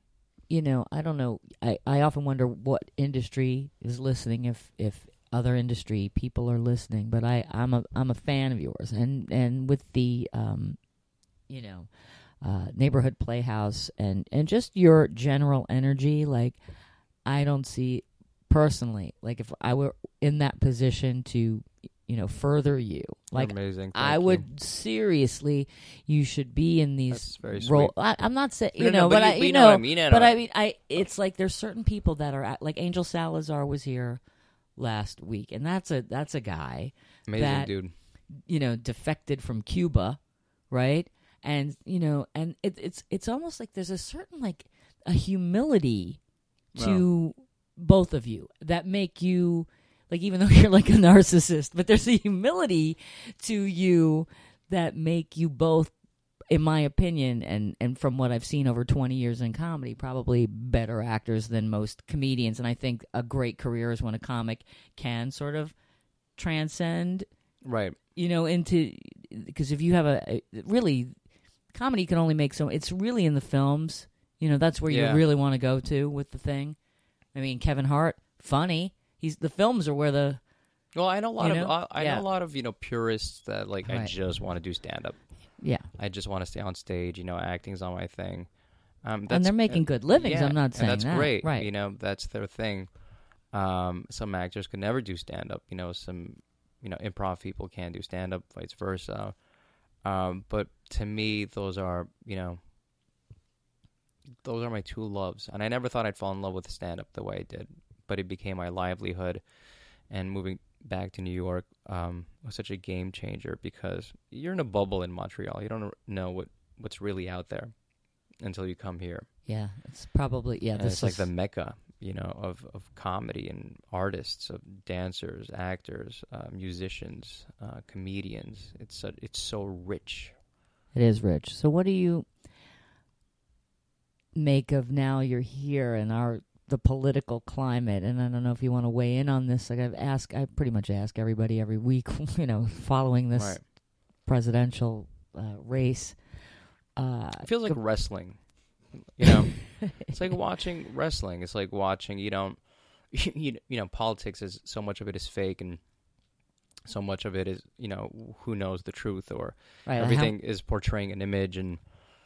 you know, I don't know. I, I often wonder what industry is listening, if if other industry people are listening. But I I'm a I'm a fan of yours, and and with the um, you know, uh, Neighborhood Playhouse and and just your general energy. Like, I don't see personally, like if I were in that position to, you know, further you, like, You're amazing. Thank I you. would seriously, you should be in these That's very sweet. role. I, I'm not saying, you No, no, know, but but, you- I, but you you know know, what I mean, I but know. I mean, I, it's like there's certain people that are at, like Angel Salazar was here last week, and that's a, that's a guy, Amazing, that- dude. you know, defected from Cuba, right? And, you know, and it, it's, it's almost like there's a certain, like, a humility to both of you that make you, like, even though you're like a narcissist, but there's a humility to you that make you both, in my opinion, and, and from what I've seen over twenty years in comedy, probably better actors than most comedians. And I think a great career is when a comic can sort of transcend, Right. you know, into, because if you have a, a, really, comedy can only make so, it's really in the films, you know, that's where Yeah. you really want to go to with the thing. I mean, Kevin Hart, funny. He's the films are where the Well, I know a lot You of know? I, I Yeah. know a lot of you know purists that like I Right. just want to do stand up. yeah, I just want to stay on stage. You know, acting's not my thing. Um, and that's- they're making good livings. yeah, I'm not and saying that's that. great. right? You know, that's their thing. Um, some actors could never do stand up. You know, some you know improv people can't do stand up, vice versa. Um, but to me, those are you know those are my two loves, and I never thought I'd fall in love with stand up the way I did, but it became my livelihood. And moving back to New York um, was such a game changer because you're in a bubble in Montreal. You don't know what, what's really out there until you come here. Yeah, it's probably yeah. And This it's like is the mecca, you know, of, of comedy and artists, of dancers, actors, uh, musicians, uh, comedians. It's so, it's so rich. it is rich. So what do you make of now you're here and our the political climate? And I don't know if you want to weigh in on this. Like I've asked, I pretty much ask everybody every week, you know, following this Right. presidential uh, race. Uh, It feels like wrestling, you know. It's like watching wrestling. It's like watching, you know, you, you know, politics is so much of it is fake and so much of it is, you know, who knows the truth or right, everything is portraying an image and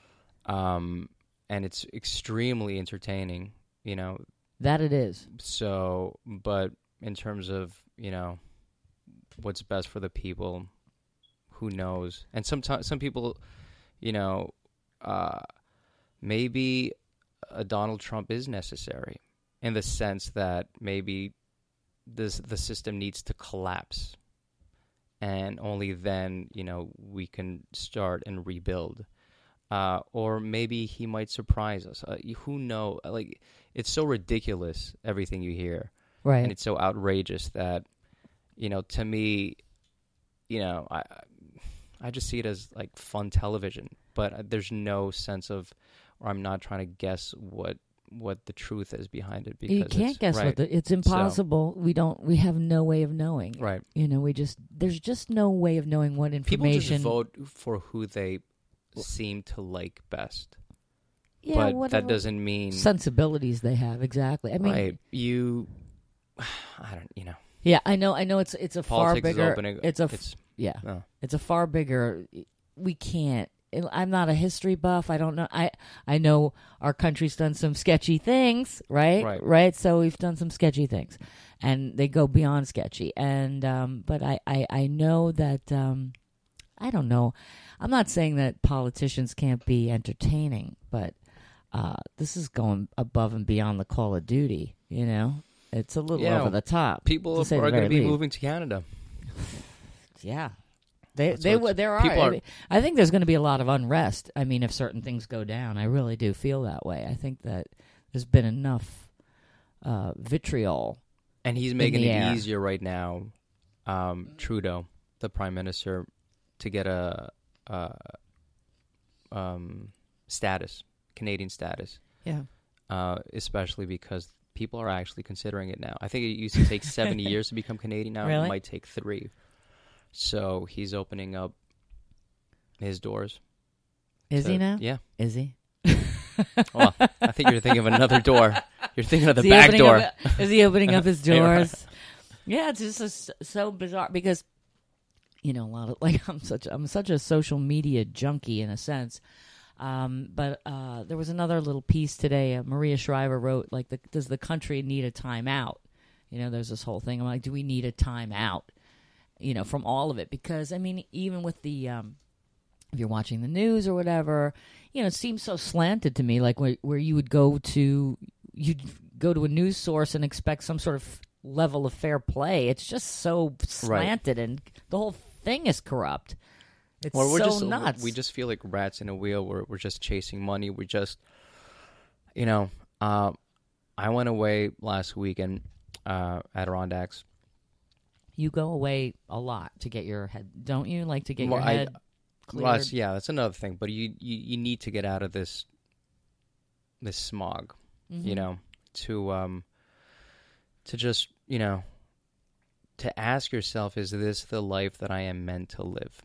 um and it's extremely entertaining, you know. that it is. So, but in terms of, you know, what's best for the people, who knows? And sometimes some people, you know, uh, maybe a Donald Trump is necessary in the sense that maybe this the system needs to collapse, and only then, you know, we can start and rebuild. Uh, or maybe he might surprise us. Uh, who knows? Like, it's so ridiculous, everything you hear. Right. And it's so outrageous that, you know, to me, you know, I I just see it as, like, fun television. But there's no sense of, or I'm not trying to guess what what the truth is behind it. Because you can't it's, guess right, what the, it's impossible. we don't. We have no way of knowing. Right. You know, we just there's just no way of knowing what People information. just vote for who they seem to like best. yeah, but whatever that doesn't mean sensibilities they have. Exactly. I mean, right. You, I don't, you know, yeah, I know. I know. It's it's a far politics is bigger. opening. It's a f- it's yeah. no. It's a far bigger. We can't. I'm not a history buff. I don't know. I I know our country's done some sketchy things, right? Right. Right. So we've done some sketchy things, and they go beyond sketchy. And um, but I, I I know that um, I don't know. I'm not saying that politicians can't be entertaining, but uh, this is going above and beyond the Call of Duty. You know, it's a little Yeah, over the top. People to say are the going very to be least. moving to Canada. Yeah. They That's they what would there are people I, are- mean, I think there's going to be a lot of unrest. I mean, if certain things go down, I really do feel that way. I think that there's been enough uh, vitriol. And he's making the it air. easier right now, um, Trudeau, the prime minister, to get a, a um, status, Canadian status, Yeah. uh, especially because people are actually considering it now. I think it used to take seventy years to become Canadian. Now Really? it might take three. So he's opening up his doors. Is to- he now? Yeah. Is he? Well, I think you're thinking of another door. You're thinking of the Is he back opening door. Up, is he opening up his Yeah, right. doors? Yeah, it's just so, so bizarre because, you know, a lot of like I'm such I'm such a social media junkie in a sense. Um, but uh, there was another little piece today. Uh, Maria Shriver wrote, like, the, does the country need a timeout? You know, there's this whole thing. I'm like, do we need a timeout? You know, from all of it, because I mean, even with the um, if you're watching the news or whatever, you know, it seems so slanted to me, like where where you would go to you'd go to a news source and expect some sort of level of fair play. It's just so slanted, right. And the whole thing is corrupt. It's well, we're so just, nuts. We just feel like rats in a wheel. We're we're just chasing money. We just, you know, uh, I went away last weekend, uh, Adirondacks. You go away a lot to get your head, don't you? Like to get well, your head I, cleared? Well, that's, yeah, that's another thing. But you, you, you need to get out of this this smog, mm-hmm. you know, to um, to just, you know, to ask yourself, is this the life that I am meant to live?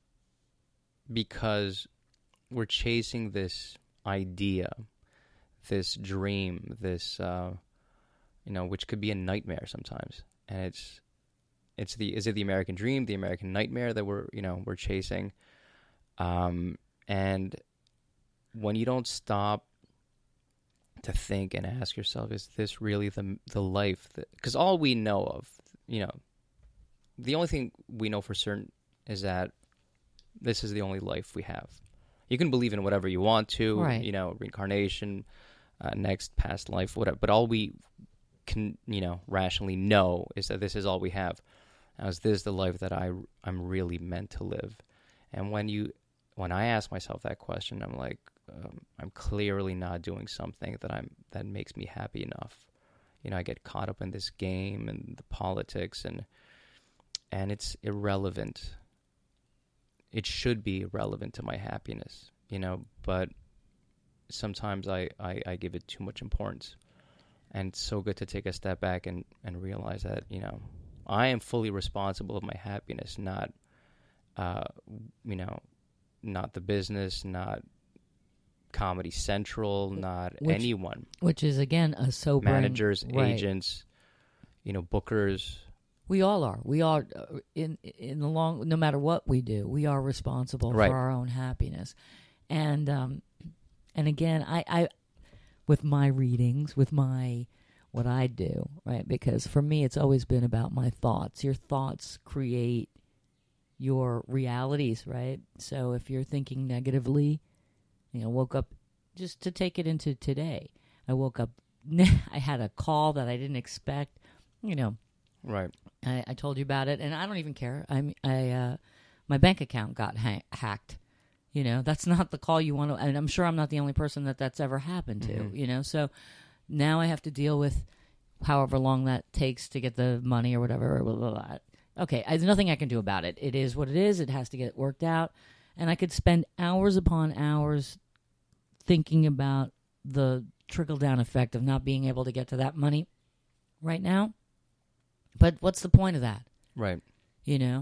Because we're chasing this idea, this dream, this, uh, you know, which could be a nightmare sometimes. And it's, it's the, is it the American dream, the American nightmare that we're, you know, we're chasing? Um, and when you don't stop to think and ask yourself, is this really the, the life that, because all we know of, you know, the only thing we know for certain is that this is the only life we have. You can believe in whatever you want to, right. you know, reincarnation, uh, next, past life, whatever. But all we can, you know, rationally know is that this is all we have. Now, is this the life that I, I'm really meant to live? And when you, when I ask myself that question, I'm like, um, I'm clearly not doing something that I'm that makes me happy enough. You know, I get caught up in this game and the politics, and and it's irrelevant. It should be relevant to my happiness, you know, but sometimes I, I, I give it too much importance. And it's so good to take a step back and, and realize that, you know, I am fully responsible of my happiness, not, uh, you know, not the business, not Comedy Central, not which, anyone. Which is, again, a sobering... Managers, right. agents, you know, bookers... We all are. We are uh, in in the long. No matter what we do, we are responsible right. for our own happiness. And um, and again, I, I with my readings, with my what I do, right? Because for me, it's always been about my thoughts. Your thoughts create your realities, right? So if you're thinking negatively, you know, woke up just to take it into today. I woke up. I had a call that I didn't expect. You know. Right. I, I told you about it, and I don't even care. I, I, uh, my bank account got ha- hacked. You know, that's not the call you want to. And I'm sure I'm not the only person that that's ever happened to. Mm-hmm. You know, so now I have to deal with however long that takes to get the money or whatever. Blah, blah, blah. Okay, there's nothing I can do about it. It is what it is. It has to get worked out, and I could spend hours upon hours thinking about the trickle down effect of not being able to get to that money right now. But what's the point of that? Right. You know,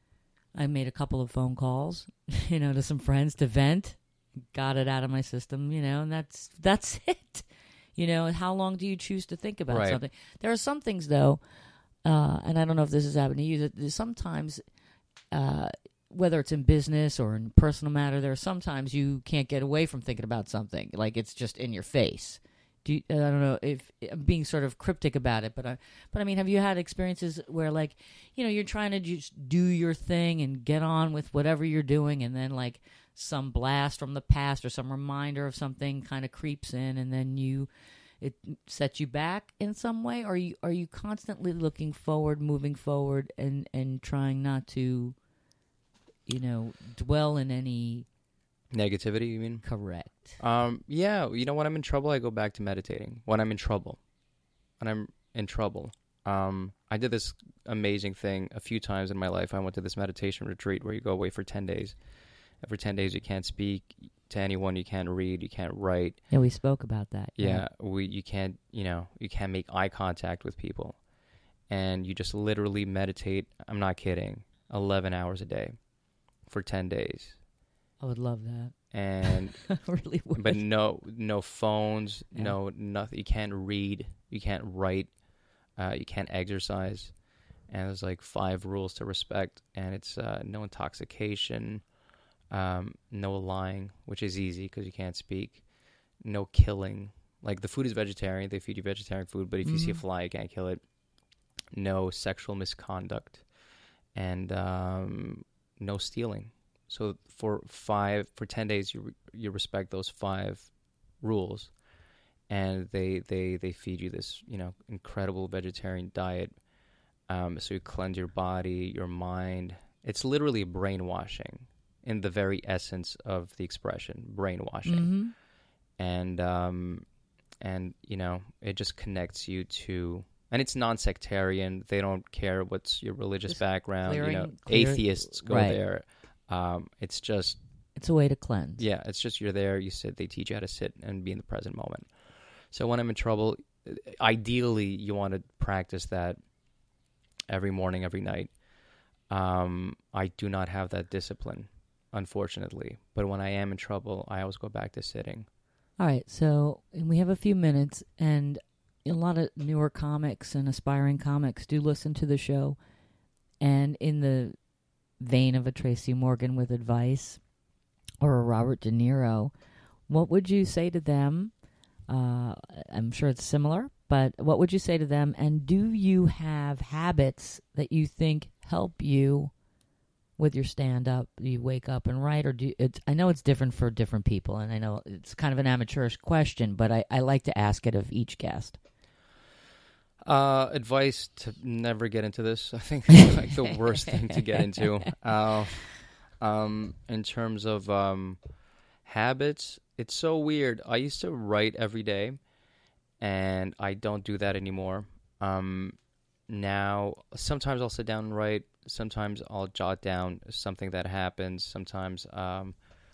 I made a couple of phone calls, you know, to some friends to vent, got it out of my system, you know, and that's that's it. You know, how long do you choose to think about right. something? There are some things, though, uh, and I don't know if this has happened to you, that sometimes, uh, whether it's in business or in personal matter, there are sometimes you can't get away from thinking about something. Like it's just in your face. Do you, I don't know if I'm being sort of cryptic about it, but I, but I mean, have you had experiences where, like, you know, you're trying to just do your thing and get on with whatever you're doing, and then like some blast from the past or some reminder of something kind of creeps in, and then you it sets you back in some way? Or are you are you constantly looking forward, moving forward, and and trying not to, you know, dwell in any negativity, you mean? Correct. Um, yeah, you know, when I'm in trouble, I go back to meditating. When I'm in trouble. When I'm in trouble. Um, I did this amazing thing a few times in my life. I went to this meditation retreat where you go away for ten days. And for ten days, you can't speak to anyone. You can't read. You can't write. Yeah, we spoke about that. Yeah, yeah. we you can't, you know, you can't make eye contact with people. And you just literally meditate, I'm not kidding, eleven hours a day for ten days. I would love that. and really would. but no no phones, Yeah. no nothing. You can't read, you can't write, uh, you can't exercise, and there's like five rules to respect, and it's uh, no intoxication, um, no lying, which is easy because you can't speak, no killing. Like the food is vegetarian, they feed you vegetarian food, but if you see a Mhm. fly, you can't kill it. No sexual misconduct, and um, no stealing. So for five, for ten days, you you respect those five rules, and they they they feed you this, you know, incredible vegetarian diet. Um, so you cleanse your body, your mind. It's literally brainwashing in the very essence of the expression, brainwashing. Mhm. And um, and you know, it just connects you to. And it's non-sectarian. They don't care what's your religious Just background. You know, clearing- clear- atheists go right. there. Um, it's just, It's a way to cleanse. yeah, it's just you're there. You sit. They teach you how to sit and be in the present moment. So when I'm in trouble, ideally you want to practice that every morning, every night. Um, I do not have that discipline, unfortunately. But when I am in trouble, I always go back to sitting. All right, so we have a few minutes, and a lot of newer comics and aspiring comics do listen to the show. And in the vein of a Tracy Morgan with advice or a Robert De Niro, what would you say to them? Uh, I'm sure it's similar, but what would you say to them? And do you have habits that you think help you with your stand-up? Do you wake up and write, or do you, it's, I know it's different for different people, and I know it's kind of an amateurish question, but I, I like to ask it of each guest. Uh, advice to never get into this. I think it's like the worst thing to get into. Uh, um, in terms of um, habits, it's so weird. I used to write every day, and I don't do that anymore. Um, now, sometimes I'll sit down and write. Sometimes I'll jot down something that happens. Sometimes um,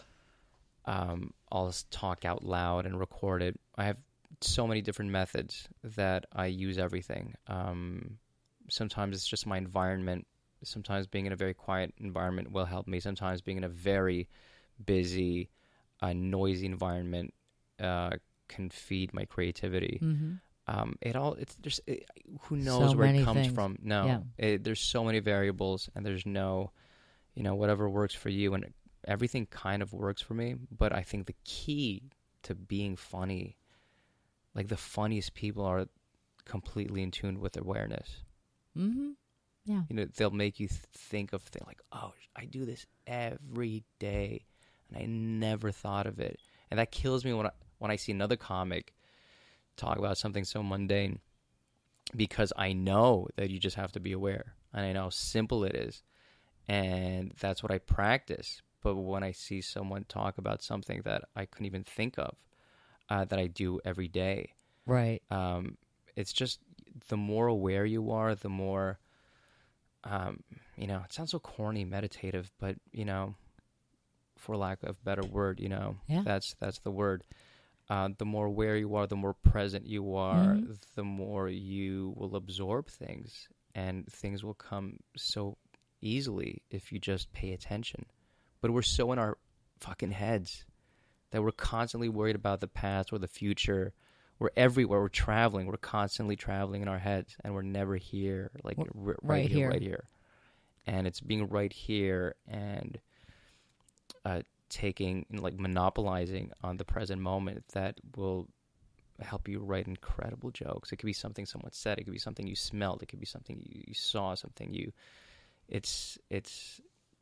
um, I'll just talk out loud and record it. I have so many different methods that I use everything. Um, sometimes it's just my environment. Sometimes being in a very quiet environment will help me. Sometimes being in a very busy, uh, noisy environment uh, can feed my creativity. Mm-hmm. Um, it all it's there's it, who knows So where many it comes things. from. No, Yeah. it, there's so many variables, and there's no, you know, whatever works for you, and everything kind of works for me. But I think the key to being funny, like the funniest people are completely in tune with awareness. Mm-hmm. Yeah. You know, they'll make you th- think of things like, oh, I do this every day, and I never thought of it. And that kills me when I, when I see another comic talk about something so mundane, because I know that you just have to be aware, and I know how simple it is, and that's what I practice. But when I see someone talk about something that I couldn't even think of, uh, that I do every day, Right. um, it's just the more aware you are, the more, um, you know, it sounds so corny, meditative, but, you know, for lack of a better word, you know, Yeah. that's that's the word. Uh, the more aware you are, the more present you are, Mhm. the more you will absorb things, and things will come so easily if you just pay attention. But we're so in our fucking heads that we're constantly worried about the past or the future. We're everywhere. We're traveling. We're constantly traveling in our heads, and we're never here, like We're r- right, right here, here. right here. And it's being right here and uh, taking, like, monopolizing on the present moment that will help you write incredible jokes. It could be something someone said. It could be something you smelled. It could be something you, you saw. Something you. It's it's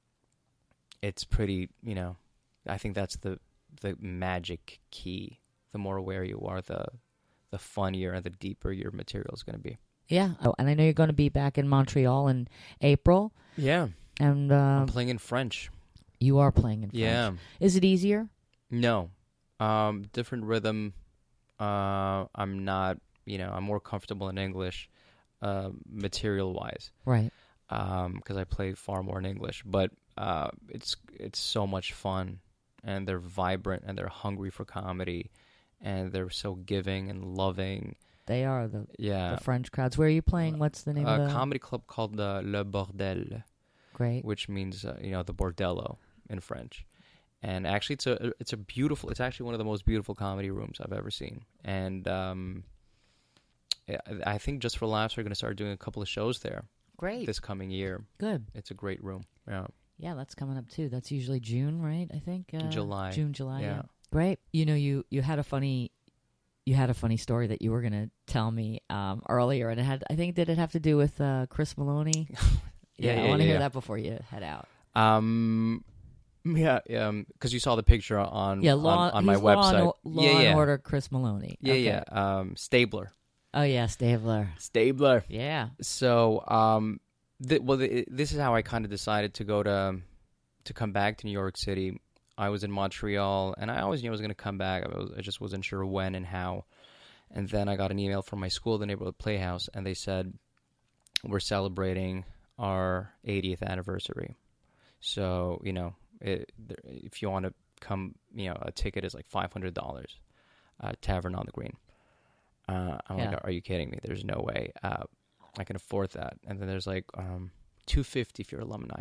it's pretty. You know, I think that's the the magic key. The more aware you are, the the funnier and the deeper your material is going to be. Yeah. Oh, and I know you're going to be back in Montreal in April, Yeah, and uh, I'm playing in French. you are playing in French. Yeah. Is it easier? No, um, different rhythm. Uh, I'm not. You know, I'm more comfortable in English, uh, material wise, Right. because I play far more in English. But uh, it's it's so much fun, and they're vibrant, and they're hungry for comedy, and they're so giving and loving. They are the, Yeah, the French crowds. Where are you playing? What's the name a of the comedy club called the Le Bordel, Great. which means uh, you know, the bordello in French, and actually, it's a it's a beautiful. It's actually one of the most beautiful comedy rooms I've ever seen. And um, I think Just for Laughs, we're going to start doing a couple of shows there. Great. This coming year. Good. It's a great room. Yeah. Yeah, that's coming up too. That's usually June, right? I think uh, July. June, July. Yeah. Yeah. Great. You know, you you had a funny, you had a funny story that you were going to tell me um, earlier, and it had. I think did it have to do with uh, Chris Maloney? Yeah, yeah, yeah, I want to yeah, hear yeah. that before you head out. Um, yeah, um, because you saw the picture on Yeah, law, on, on my he's Law website. and, O- Law yeah, and yeah, Order Chris Maloney. yeah, Okay. yeah. Um, Stabler, Oh yeah, Stabler. Stabler. Yeah. So, um, th- well, th- this is how I kind of decided to go to to come back to New York City. I was in Montreal, and I always knew I was going to come back. I, was, I just wasn't sure when and how. And then I got an email from my school, the Neighborhood Playhouse, and they said, we're celebrating our eightieth anniversary. So, you know, it, if you want to come, you know, a ticket is like five hundred dollars, uh, Tavern on the Green. Uh, I'm Yeah. like, are you kidding me? There's no way uh, I can afford that. And then there's like um, two hundred fifty dollars if you're alumni.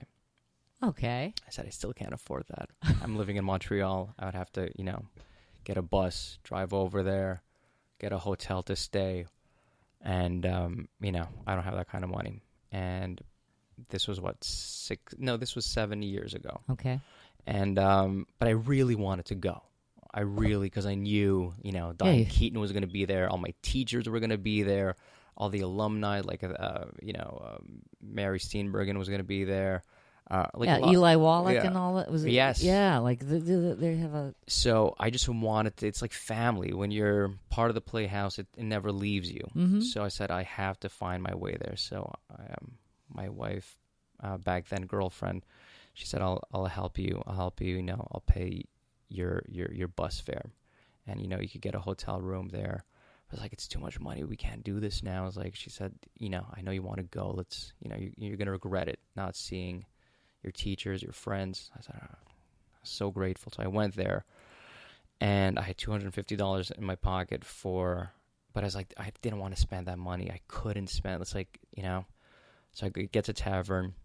Okay. I said, I still can't afford that. I'm living in Montreal. I would have to, you know, get a bus, drive over there, get a hotel to stay. And, um, you know, I don't have that kind of money. And this was what, six, no, this was seven years ago. Okay. And, um, but I really wanted to go. I really, because I knew, you know, Diane Yeah. Keaton was going to be there. All my teachers were going to be there. All the alumni, like, uh, you know, um, Mary Steenburgen was going to be there. Uh, like yeah, a lot- Eli Wallach yeah. and all that. Was it? Yes. Yeah, like the, the, they have a. So I just wanted to, it's like family. When you're part of the Playhouse, it, it never leaves you. Mm-hmm. So I said, I have to find my way there. So um, my wife, uh, back then girlfriend, she said, I'll I'll help you. I'll help you. You know, I'll pay your your your bus fare, and you know you could get a hotel room there. I was like, it's too much money. We can't do this now. I was like, she said, you know, I know you want to go. Let's, you know, you, you're gonna regret it not seeing your teachers, your friends. I said, oh, I'm so grateful. So I went there, and I had two hundred fifty dollars in my pocket for, but I was like, I didn't want to spend that money. I couldn't spend, it's like, you know, so I get to Tavern.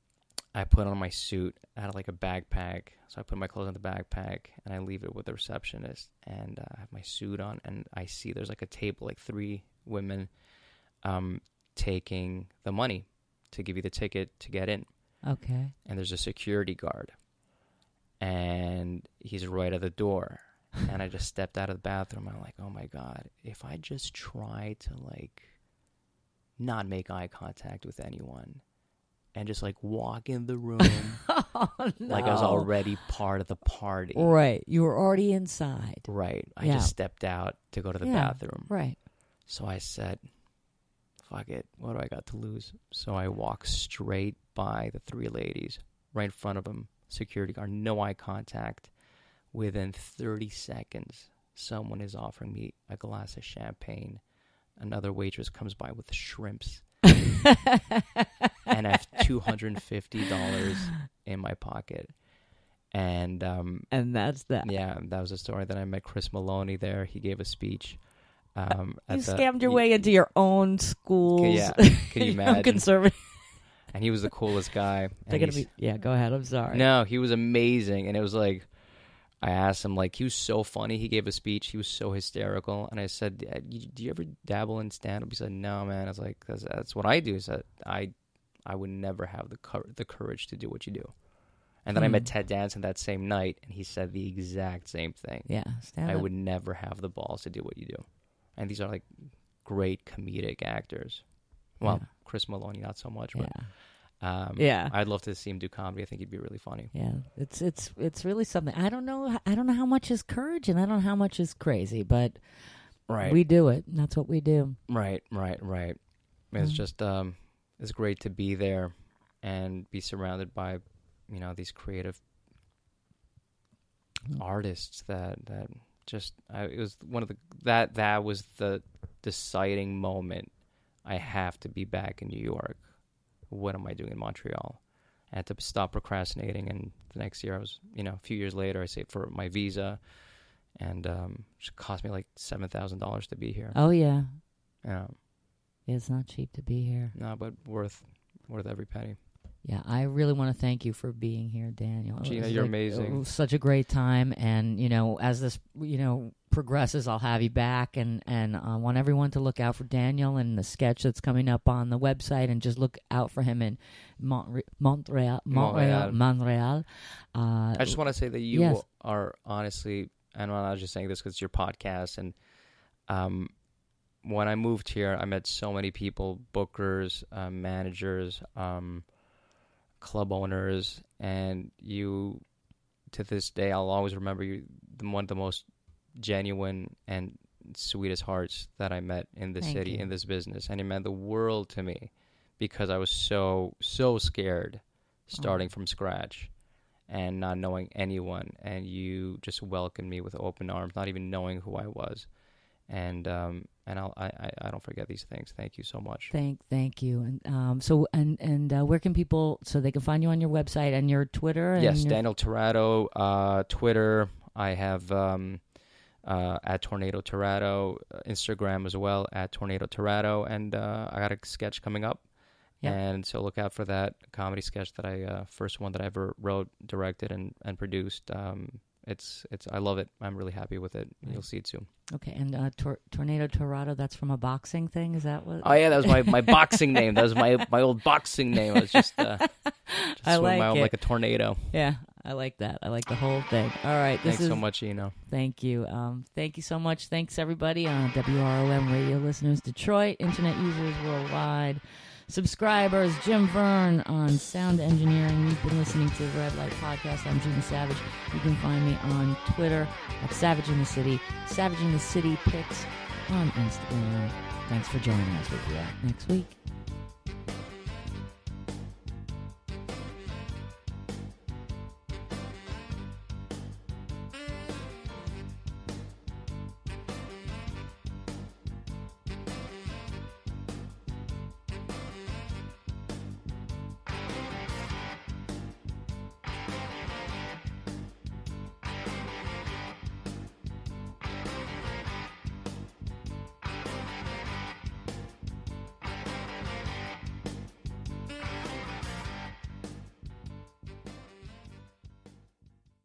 I put on my suit. I had like a backpack. So I put my clothes in the backpack, and I leave it with the receptionist, and uh, I have my suit on, and I see there's like a table, like three women um, taking the money to give you the ticket to get in. Okay. And there's a security guard, and he's right at the door. And I just stepped out of the bathroom. I'm like, oh my God, if I just try to like not make eye contact with anyone and just like walk in the room Oh, no. like I was already part of the party. Right. You were already inside. Right. I Yeah. just stepped out to go to the Yeah. bathroom. Right. So I said, fuck it. What do I got to lose? So I walked straight by the three ladies, right in front of them, security guard, no eye contact. Within thirty seconds, someone is offering me a glass of champagne. Another waitress comes by with shrimps. And I have two hundred fifty dollars in my pocket. And um, And that's that. yeah, that was a story. Then I met Chris Maloney there. He gave a speech. Um, You at the- scammed your he- way into your own schools. Yeah, can you Young imagine? conservative. And he was the coolest guy. They're And gonna he's- be. Yeah. Go ahead. I'm sorry. No, he was amazing. And it was like, I asked him, like, he was so funny. He gave a speech. He was so hysterical. And I said, do you ever dabble in stand-up? He said, no, man. I was like, that's, that's what I do. He said, I, I would never have the cur- the courage to do what you do. And then I Hmm. met Ted Danson that same night, and he said the exact same thing. Yeah. Stand I up. would never have the balls to do what you do. And these are, like, great comedic actors. Well, Yeah. Chris Maloney, not so much. But, Yeah. um, Yeah. I'd love to see him do comedy. I think he'd be really funny. Yeah, it's it's it's really something. I don't know. I don't know how much is courage, and I don't know how much is crazy, but Right. we do it. That's what we do. Right, right, right. It's Mm. just um, it's great to be there and be surrounded by, you know, these creative Mm. artists that that just I, it was one of the that that was the deciding moment. I have to be back in New York. What am I doing in Montreal? I had to stop procrastinating, and the next year I was, you know, a few years later, I saved for my visa, and um, it cost me like seven thousand dollars to be here. Oh yeah, Yeah. it's not cheap to be here. No, but worth worth every penny. Yeah, I really want to thank you for being here, Daniel. It Gina, was you're like- amazing. It was such a great time, and you know, as this you know progresses, I'll have you back, and and I want everyone to look out for Daniel and the sketch that's coming up on the website, and just look out for him in Mont- Montreal, Montreal, Montreal. Montreal. Uh, I just want to say that you yes. are honestly, and I'm not just saying this because it's your podcast, and um, when I moved here, I met so many people, bookers, uh, managers, um, club owners, and you, to this day, I'll always remember you, the one of the most genuine and sweetest hearts that I met in this Thank city, you. in this business, and it meant the world to me because I was so, so scared starting Oh. from scratch and not knowing anyone, and you just welcomed me with open arms, not even knowing who I was. And um, and I'll, I, I I don't forget these things. Thank you so much. Thank, thank you. And um, so, and and uh, where can people so they can find you on your website and your Twitter? And Yes, your, Daniel Torrado, uh, Twitter. I have um, uh, at Tornado Torrado, uh, Instagram as well at Tornado Torrado, and uh, I got a sketch coming up. Yep. And so look out for that comedy sketch that I uh, first one that I ever wrote, directed, and and produced. Um, it's it's I love it. I'm really happy with it. Right. You'll see it soon. Okay, and uh, tor- Tornado Torado. That's from a boxing thing. Is that what? Oh yeah, that was my, my boxing name. That was my, my old boxing name. I was just, uh, just I swing like my own it. like a tornado. Yeah, I like that. I like the whole thing. All right, this Thanks is. so much, Eno. Thank you. Um, thank you so much. Thanks everybody on W R O M radio listeners, Detroit, internet users worldwide. Subscribers, Jim Verne on sound engineering. You've been listening to the Red Light Podcast. I'm Gina Savage. You can find me on Twitter at Savage in the City, Savage in the City Pics on Instagram. Thanks for joining us. We'll be back next week.